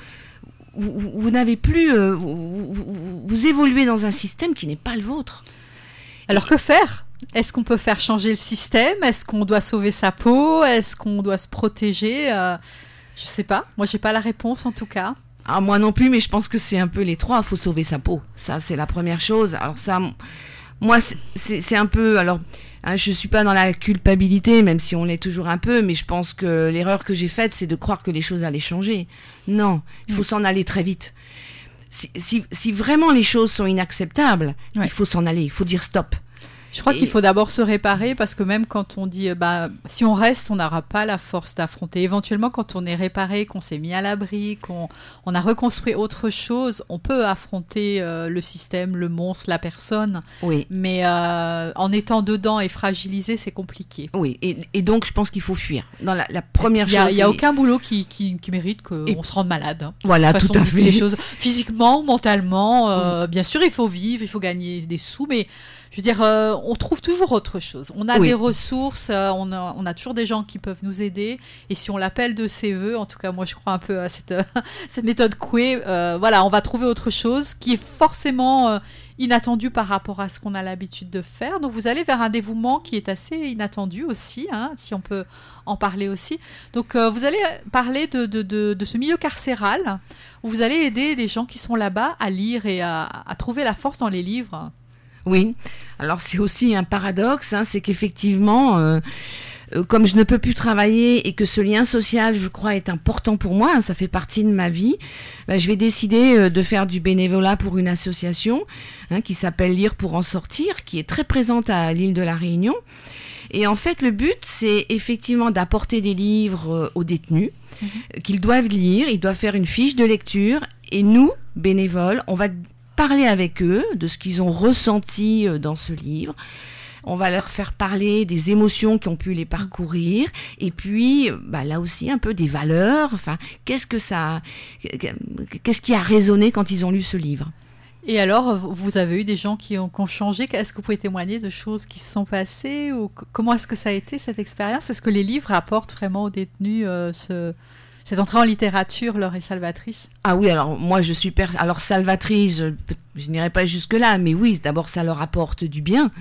vous, vous n'avez plus, euh, vous, vous, vous évoluez dans un système qui n'est pas le vôtre. Alors Et... que faire ? Est-ce qu'on peut faire changer le système ? Est-ce qu'on doit sauver sa peau ? Est-ce qu'on doit se protéger ? euh, Je sais pas. Moi, j'ai pas la réponse en tout cas. Ah, moi non plus, mais je pense que c'est un peu les trois. Il faut sauver sa peau. Ça, c'est la première chose. Alors ça, moi, c'est, c'est, c'est un peu... Alors, hein, je ne suis pas dans la culpabilité, même si on l'est toujours un peu, mais je pense que l'erreur que j'ai faite, c'est de croire que les choses allaient changer. Non, il faut mmh. s'en aller très vite. Si, si, si vraiment les choses sont inacceptables, ouais. il faut s'en aller. Il faut dire stop. Je crois et... qu'il faut d'abord se réparer parce que même quand on dit bah, si on reste, on n'aura pas la force d'affronter. Éventuellement, quand on est réparé, qu'on s'est mis à l'abri, qu'on on a reconstruit autre chose, on peut affronter euh, le système, le monstre, la personne. Oui. Mais euh, en étant dedans et fragilisé, c'est compliqué. Oui, et, et donc je pense qu'il faut fuir. Dans la, la première chose... Il n'y a, a aucun boulot qui, qui, qui mérite qu'on et... se rende malade. Hein. Voilà, tout à fait. Les choses. Physiquement, mentalement, euh, mmh. bien sûr, il faut vivre, il faut gagner des sous, mais... Je veux dire, euh, on trouve toujours autre chose. On a oui. des ressources, euh, on, a, on a toujours des gens qui peuvent nous aider. Et si on l'appelle de ses voeux, en tout cas, moi, je crois un peu à cette, euh, cette méthode Coué, euh, voilà, on va trouver autre chose qui est forcément euh, inattendu par rapport à ce qu'on a l'habitude de faire. Donc, vous allez vers un dévouement qui est assez inattendu aussi, hein, si on peut en parler aussi. Donc, euh, vous allez parler de, de, de, de ce milieu carcéral où vous allez aider les gens qui sont là-bas à lire et à, à trouver la force dans les livres. Oui, alors c'est aussi un paradoxe, hein, c'est qu'effectivement, euh, euh, comme je ne peux plus travailler et que ce lien social, je crois, est important pour moi, hein, ça fait partie de ma vie, bah, je vais décider euh, de faire du bénévolat pour une association hein, qui s'appelle Lire pour en sortir, qui est très présente à l'île de la Réunion. Et en fait, le but, c'est effectivement d'apporter des livres euh, aux détenus, mmh. qu'ils doivent lire, ils doivent faire une fiche de lecture Et nous, bénévoles, on va parler avec eux de ce qu'ils ont ressenti dans ce livre. On va leur faire parler des émotions qui ont pu les parcourir, et puis bah, là aussi un peu des valeurs. Enfin, qu'est-ce que ça, qu'est-ce qui a résonné quand ils ont lu ce livre? Et alors, vous avez eu des gens qui ont, qui ont changé. Est-ce que vous pouvez témoigner de choses qui se sont passées, ou comment est-ce que ça a été cette expérience? Est-ce que les livres apportent vraiment aux détenus euh, ce cette entrée en littérature leur est salvatrice? Ah oui, alors moi je suis pers- alors salvatrice, je, je n'irai pas jusque là, mais oui, d'abord ça leur apporte du bien.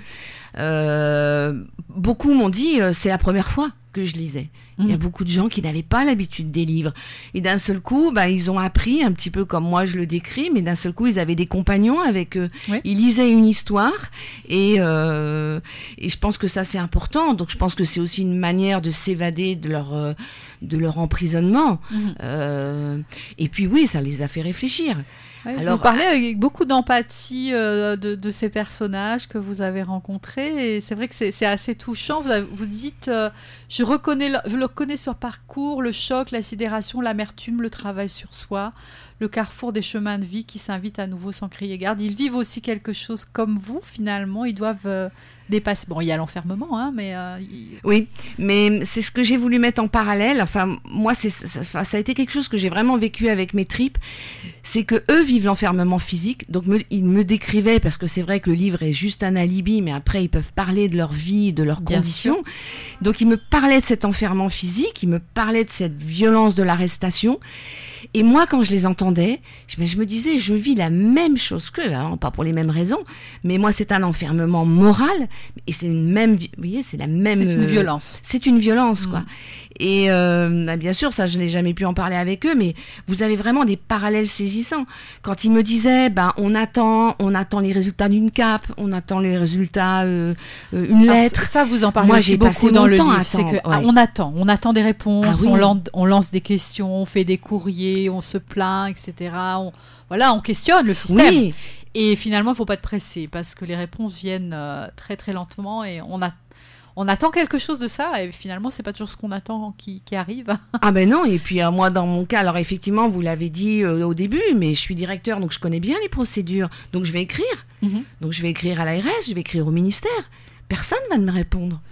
Euh, beaucoup m'ont dit euh, c'est la première fois que je lisais. Mmh. Il y a beaucoup de gens qui n'avaient pas l'habitude des livres, et d'un seul coup, bah, ils ont appris un petit peu comme moi je le décris, mais d'un seul coup ils avaient des compagnons avec eux. Oui. Ils lisaient une histoire, et euh, et je pense que ça c'est important. Donc je pense que c'est aussi une manière de s'évader de leur euh, de leur emprisonnement. Mmh. Euh, et puis oui, ça les a fait réfléchir. Oui, alors, vous parlez avec beaucoup d'empathie euh, de, de ces personnages que vous avez rencontrés, et c'est vrai que c'est, c'est assez touchant. Vous, avez, vous dites, euh, je, reconnais le, je le reconnais sur parcours, le choc, la sidération, l'amertume, le travail sur soi, le carrefour des chemins de vie qui s'invitent à nouveau sans crier garde. Ils vivent aussi quelque chose comme vous, finalement. Ils doivent euh, dépasser. Bon, il y a l'enfermement, hein, mais... Euh, il... Oui, mais c'est ce que j'ai voulu mettre en parallèle. Enfin, moi, c'est, ça, ça a été quelque chose que j'ai vraiment vécu avec mes tripes. C'est que eux vivent l'enfermement physique. Donc, me, ils me décrivaient, parce que c'est vrai que le livre est juste un alibi, mais après, ils peuvent parler de leur vie, de leurs Bien conditions. Sûr. Donc, ils me parlaient de cet enfermement physique, ils me parlaient de cette violence de l'arrestation. Et moi, quand je les entendais, je, je me disais, je vis la même chose qu'eux, hein, pas pour les mêmes raisons, mais moi, c'est un enfermement moral, et c'est une même, vous voyez, c'est la même... C'est une violence. Euh, c'est une violence, mmh. quoi. Et euh, bien sûr, ça, je n'ai jamais pu en parler avec eux, mais vous avez vraiment des parallèles saisissants. Quand ils me disaient, ben, on attend, on attend les résultats d'une cape, on attend les résultats, euh, euh, une lettre. Alors, ça, vous en parlez moi, aussi j'ai beaucoup dans le livre. Attendre, c'est que ouais. ah, on attend, on attend des réponses, ah, oui. on, lance, on lance des questions, on fait des courriers, on se plaint, et cetera. On, voilà, on questionne le système. Oui. Et finalement, il ne faut pas être pressé, parce que les réponses viennent euh, très très lentement, et on a On attend quelque chose de ça, et finalement, c'est pas toujours ce qu'on attend qui, qui arrive. Ah ben non, et puis euh, moi, dans mon cas, alors effectivement, vous l'avez dit euh, au début, mais je suis directeur, donc je connais bien les procédures. Donc je vais écrire. Mm-hmm. Donc je vais écrire à l'A R S, je vais écrire au ministère. Personne ne va me répondre.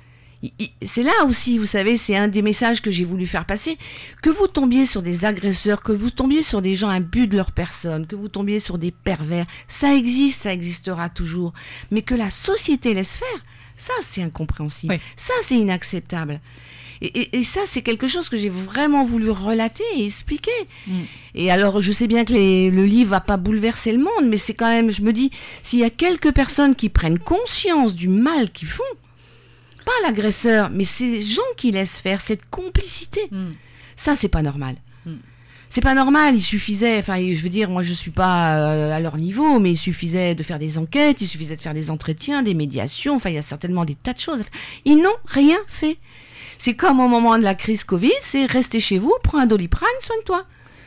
C'est là aussi, vous savez, c'est un des messages que j'ai voulu faire passer. Que vous tombiez sur des agresseurs, que vous tombiez sur des gens imbus de leur personne, que vous tombiez sur des pervers, ça existe, ça existera toujours. Mais que la société laisse faire, ça c'est incompréhensible. Oui. Ça c'est inacceptable. Et, et, et ça, c'est quelque chose que j'ai vraiment voulu relater et expliquer. Mm. Et alors, je sais bien que les, le livre va pas bouleverser le monde, mais c'est quand même, je me dis, s'il y a quelques personnes qui prennent conscience du mal qu'ils font, pas l'agresseur, mais ces gens qui laissent faire, cette complicité, mm. ça, c'est pas normal. Mm. C'est pas normal, il suffisait, enfin, je veux dire, moi, je suis pas euh, à leur niveau, mais il suffisait de faire des enquêtes, il suffisait de faire des entretiens, des médiations, enfin, il y a certainement des tas de choses. Ils n'ont rien fait. C'est comme au moment de la crise Covid, c'est rester chez vous, prends un Doliprane, soigne-toi.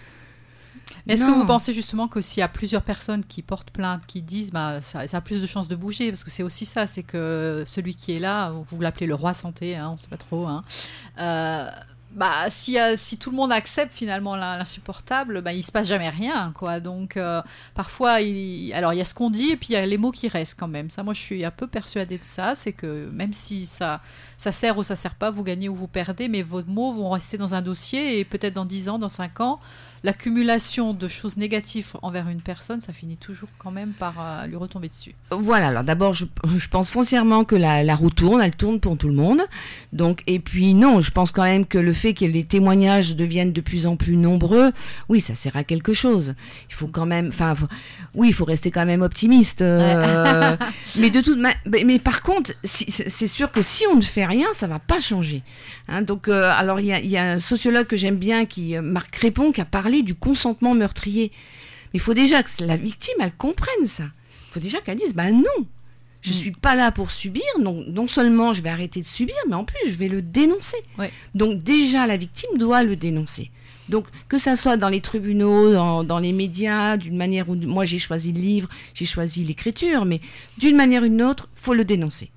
Mais est-ce non. que vous pensez justement que s'il y a plusieurs personnes qui portent plainte, qui disent, bah, ça, ça a plus de chances de bouger, parce que c'est aussi ça, c'est que celui qui est là, vous l'appelez le roi santé, hein, on ne sait pas trop, hein, euh, bah, si, euh, si tout le monde accepte finalement l'insupportable, bah, il ne se passe jamais rien, quoi. Donc, euh, parfois, il... alors il y a ce qu'on dit, et puis il y a les mots qui restent quand même. Ça, moi, je suis un peu persuadée de ça, c'est que même si ça, ça sert ou ça ne sert pas, vous gagnez ou vous perdez, mais vos mots vont rester dans un dossier, et peut-être dans dix ans, dans cinq ans, l'accumulation de choses négatives envers une personne, ça finit toujours quand même par euh, lui retomber dessus. Voilà, alors d'abord, je, je pense foncièrement que la, la roue tourne, elle tourne pour tout le monde. Donc, et puis non, je pense quand même que le fait que les témoignages deviennent de plus en plus nombreux, oui, ça sert à quelque chose. Il faut quand même, enfin, oui, il faut rester quand même optimiste. Euh, mais de toute manière, mais, mais par contre, si, c'est sûr que si on ne fait rien, ça va pas changer. Hein, donc, euh, alors il y a, y a un sociologue que j'aime bien, qui Marc Crépon, qui a parlé du consentement meurtrier. Mais il faut déjà que la victime, elle comprenne ça. Il faut déjà qu'elle dise, bah non, je ne mmh. suis pas là pour subir, non, non seulement je vais arrêter de subir, mais en plus je vais le dénoncer. Ouais. Donc déjà, la victime doit le dénoncer. Donc que ça soit dans les tribunaux, dans, dans les médias, d'une manière ou moi j'ai choisi le livre, j'ai choisi l'écriture, mais d'une manière ou d'une autre, il faut le dénoncer.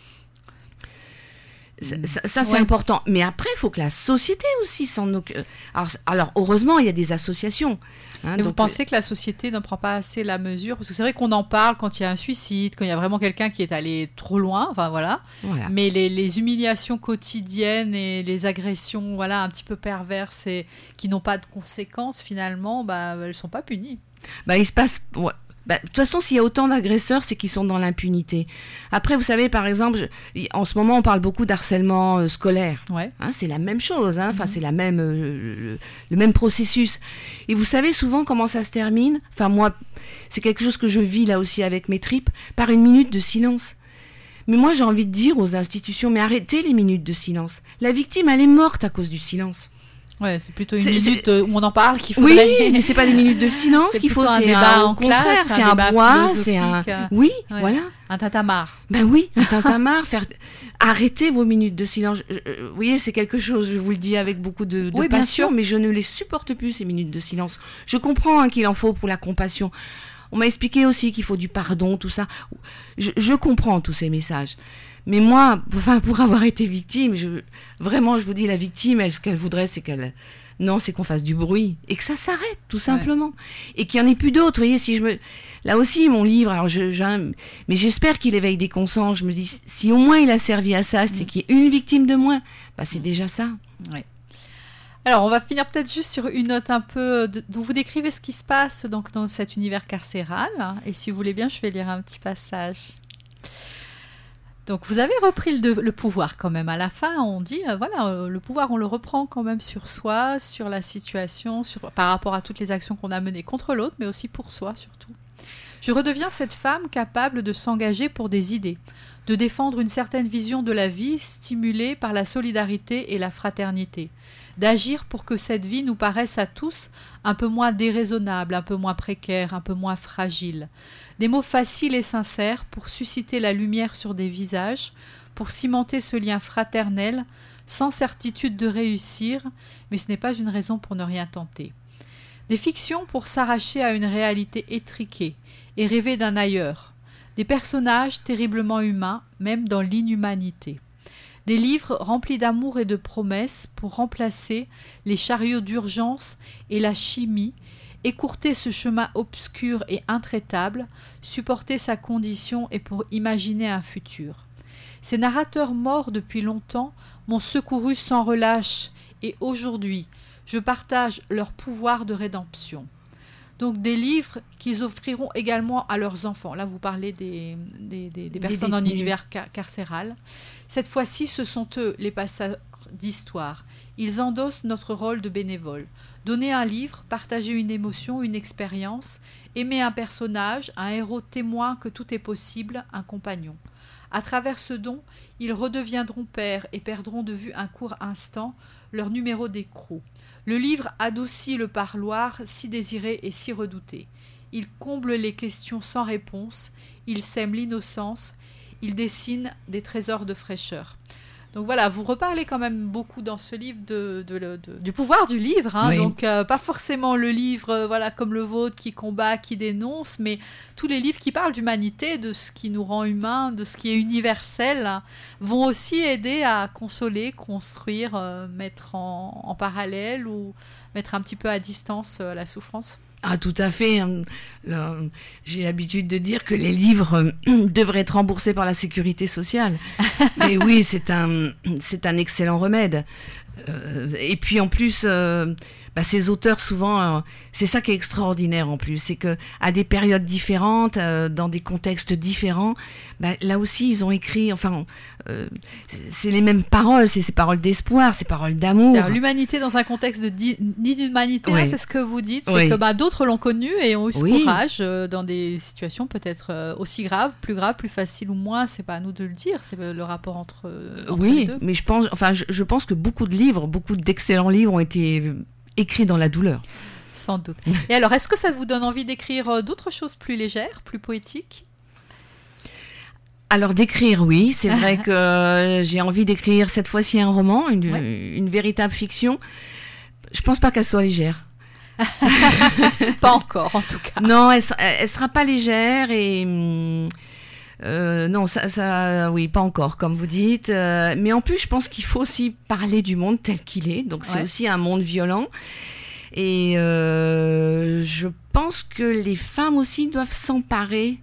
Ça, ça, ça c'est ouais. important. Mais après, il faut que la société aussi s'en occupe. Alors, alors, heureusement, il y a des associations. Hein, Et donc, vous pensez que la société ne prend pas assez la mesure? Parce que c'est vrai qu'on en parle quand il y a un suicide, quand il y a vraiment quelqu'un qui est allé trop loin, enfin voilà. voilà. Mais les, les humiliations quotidiennes et les agressions, voilà, un petit peu perverses et qui n'ont pas de conséquences, finalement, bah, elles ne sont pas punies. Bah, il se passe... Ouais. Bah, de toute façon, s'il y a autant d'agresseurs, c'est qu'ils sont dans l'impunité. Après, vous savez, par exemple, je, en ce moment, on parle beaucoup d'harcèlement euh, scolaire. Ouais. Hein, c'est la même chose, hein, enfin, Mm-hmm. c'est la même, euh, le, le même processus. Et vous savez souvent comment ça se termine? Enfin, moi, c'est quelque chose que je vis là aussi avec mes tripes, par une minute de silence. Mais moi, j'ai envie de dire aux institutions, mais arrêtez les minutes de silence. La victime, elle est morte à cause du silence. Ouais, c'est plutôt une C'est- minute c'est- où on en parle qu'il faudrait... Oui, mais c'est pas des minutes de silence C'est qu'il faut, plutôt un c'est débat un, en au contraire, classe, c'est un un débat bois, c'est un... philosophique, euh, Oui, ouais. voilà. Un tintamarre. Ben oui, un tintamarre, faire... arrêtez vos minutes de silence. Je- je- Vous voyez, c'est quelque chose, je vous le dis avec beaucoup de, de Oui, bien passion, sûr. mais je ne les supporte plus, ces minutes de silence. Je comprends hein, qu'il en faut pour la compassion. On m'a expliqué aussi qu'il faut du pardon, tout ça. Je, je comprends tous ces messages. Mais moi, enfin, pour avoir été victime, je, vraiment, je vous dis, la victime, elle, ce qu'elle voudrait, c'est qu'elle... Non, c'est qu'on fasse du bruit et que ça s'arrête, tout simplement. Et qu'il n'y en ait plus d'autres. Vous voyez, si je me... Là aussi, mon livre, alors je, je... mais j'espère qu'il éveille des consciences. Je me dis, si au moins il a servi à ça, c'est qu'il y ait une victime de moins, bah, c'est déjà ça. Ouais. Alors, on va finir peut-être juste sur une note un peu de, dont vous décrivez ce qui se passe donc, dans cet univers carcéral. Et si vous voulez bien, je vais lire un petit passage. Donc, vous avez repris le, de- le pouvoir quand même. À la fin, on dit, euh, voilà, euh, le pouvoir, on le reprend quand même sur soi, sur la situation, sur, par rapport à toutes les actions qu'on a menées contre l'autre, mais aussi pour soi surtout. Je redeviens cette femme capable de s'engager pour des idées, de défendre une certaine vision de la vie stimulée par la solidarité et la fraternité, d'agir pour que cette vie nous paraisse à tous un peu moins déraisonnable, un peu moins précaire, un peu moins fragile. Des mots faciles et sincères pour susciter la lumière sur des visages, pour cimenter ce lien fraternel, sans certitude de réussir, mais ce n'est pas une raison pour ne rien tenter. Des fictions pour s'arracher à une réalité étriquée et rêver d'un ailleurs. Des personnages terriblement humains, même dans l'inhumanité. Des livres remplis d'amour et de promesses pour remplacer les chariots d'urgence et la chimie, écourter ce chemin obscur et intraitable, supporter sa condition et pour imaginer un futur. Ces narrateurs morts depuis longtemps m'ont secouru sans relâche et aujourd'hui, je partage leur pouvoir de rédemption. Donc des livres qu'ils offriront également à leurs enfants. Là, vous parlez des, des, des, des personnes en détenus. univers car- carcéral. Cette fois-ci, ce sont eux les passeurs d'histoire. Ils endossent notre rôle de bénévole. Donner un livre, partager une émotion, une expérience, aimer un personnage, un héros témoin que tout est possible, un compagnon. À travers ce don, ils redeviendront pères et perdront de vue un court instant leur numéro d'écrou. Le livre adoucit le parloir si désiré et si redouté. Il comble les questions sans réponse, il sème l'innocence, il dessine des trésors de fraîcheur. Donc voilà, vous reparlez quand même beaucoup dans ce livre de, de, de, de, du pouvoir du livre, hein. Oui. Donc euh, pas forcément le livre euh, voilà, comme le vôtre qui combat, qui dénonce, mais tous les livres qui parlent d'humanité, de ce qui nous rend humains, de ce qui est universel, hein, vont aussi aider à consoler, construire, euh, mettre en, en parallèle ou mettre un petit peu à distance euh, la souffrance. Ah, tout à fait. hein. Là, j'ai l'habitude de dire que les livres euh, devraient être remboursés par la sécurité sociale. Mais oui, c'est un, c'est un excellent remède. Euh, et puis en plus, euh, bah, ces auteurs souvent, euh, c'est ça qui est extraordinaire en plus, c'est que à des périodes différentes, euh, dans des contextes différents, bah, là aussi ils ont écrit, enfin, euh, c'est les mêmes paroles, c'est ces paroles d'espoir, ces paroles d'amour. C'est-à-dire l'humanité dans un contexte de di- d'inhumanité, Oui. hein, c'est ce que vous dites, c'est Oui. que bah, d'autres l'ont connu et ont eu ce Oui. courage euh, dans des situations peut-être euh, aussi graves, plus graves, plus faciles ou moins, c'est pas à nous de le dire, c'est euh, le rapport entre, euh, entre les Oui, deux. mais je pense, enfin, je, je pense que beaucoup de livres, beaucoup d'excellents livres ont été euh, écrits dans la douleur. Sans doute. Et alors, est-ce que ça vous donne envie d'écrire euh, d'autres choses plus légères, plus poétiques ? Alors d'écrire, oui, c'est vrai que euh, j'ai envie d'écrire cette fois-ci un roman, une, Ouais. une véritable fiction. Je pense pas qu'elle soit légère. Pas encore, en tout cas. Non, elle, sera- elle sera pas légère et hum, euh, non, ça, ça, oui, pas encore, comme vous dites. Euh, mais en plus, je pense qu'il faut aussi parler du monde tel qu'il est. Donc c'est Ouais. aussi un monde violent. Et euh, je pense que les femmes aussi doivent s'emparer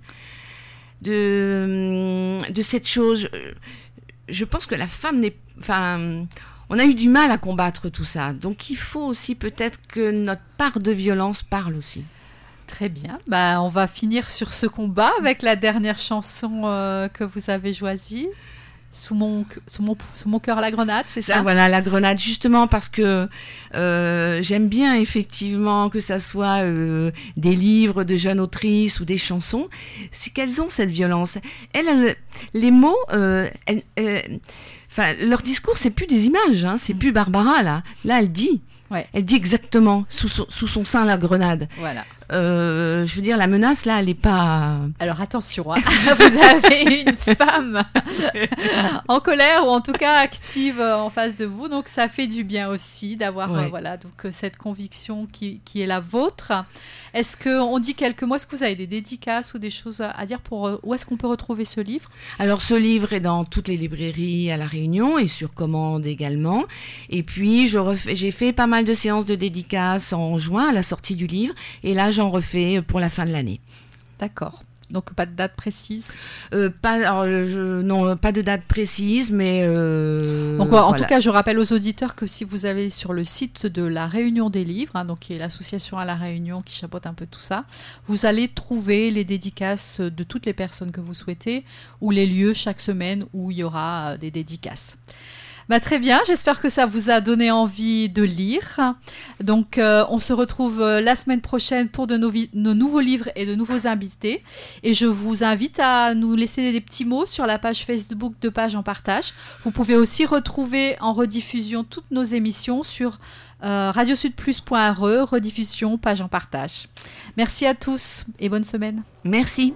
de, de cette chose. Je pense que la femme n'est... Enfin, on a eu du mal à combattre tout ça. Donc il faut aussi peut-être que notre part de violence parle aussi. Très bien. Bah, on va finir sur ce combat avec la dernière chanson euh, que vous avez choisie. Sous mon, sous, mon, sous mon cœur la grenade, c'est ça? Ça, voilà, la grenade, justement parce que euh, j'aime bien effectivement que ça soit euh, des livres de jeunes autrices ou des chansons, c'est qu'elles ont cette violence. Elles, elles les mots, euh, elles, elles, enfin, leur discours, c'est plus des images, hein, c'est plus Barbara, là. Là, elle dit. Ouais. Elle dit exactement, sous son, sous son sein, la grenade. Voilà. Euh, je veux dire, la menace, là, elle n'est pas... Alors, attention, hein. Vous avez une femme en colère ou en tout cas active en face de vous. Donc, ça fait du bien aussi d'avoir ouais. euh, voilà, donc, cette conviction qui, qui est la vôtre. Est-ce qu'on dit quelques mots? Est-ce que vous avez des dédicaces ou des choses à dire pour... Euh, où est-ce qu'on peut retrouver ce livre? Alors, ce livre est dans toutes les librairies à La Réunion et sur commande également. Et puis, je refais, j'ai fait pas mal de séances de dédicaces en juin à la sortie du livre. Et là, j'en refais pour la fin de l'année. D'accord. Donc pas de date précise. Euh, pas, alors, je, non, pas de date précise, mais. Euh, Donc en voilà. tout cas, je rappelle aux auditeurs que si vous allez sur le site de la Réunion des livres, hein, donc qui est l'association à La Réunion qui chapeaute un peu tout ça, vous allez trouver les dédicaces de toutes les personnes que vous souhaitez ou les lieux chaque semaine où il y aura des dédicaces. Bah, très bien, j'espère que ça vous a donné envie de lire. Donc, euh, on se retrouve euh, la semaine prochaine pour de nos, vi- nos nouveaux livres et de nouveaux invités. Et je vous invite à nous laisser des petits mots sur la page Facebook de Page en Partage. Vous pouvez aussi retrouver en rediffusion toutes nos émissions sur euh, radio sud plus point r e, rediffusion Page en Partage. Merci à tous et bonne semaine. Merci.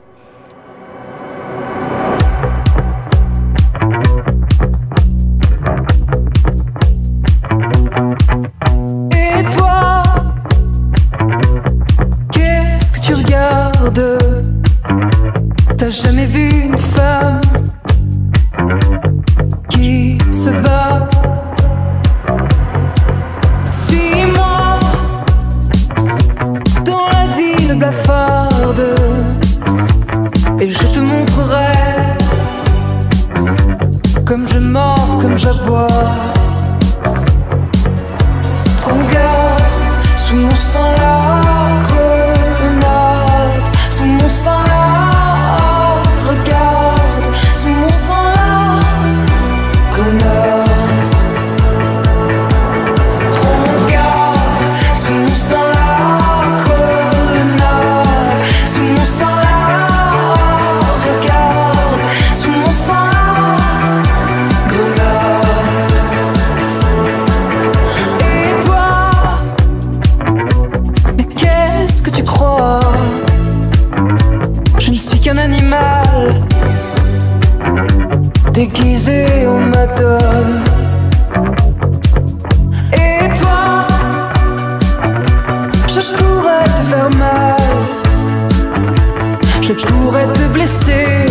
Et toi, qu'est-ce que tu regardes? T'as jamais vu une femme qui se bat? Suis-moi dans la ville blafarde et je te montrerai comme je mords, comme j'aboie. Regarde, sous mon sang la grenade, sous mon sang la, regarde, sous mon sang la grenade. Regarde, sous mon sang la grenade, sous mon sang la, regarde, sous mon sang la grenade. Je ne suis qu'un animal déguisé en madone. Et toi, je pourrais te faire mal, je pourrais te blesser.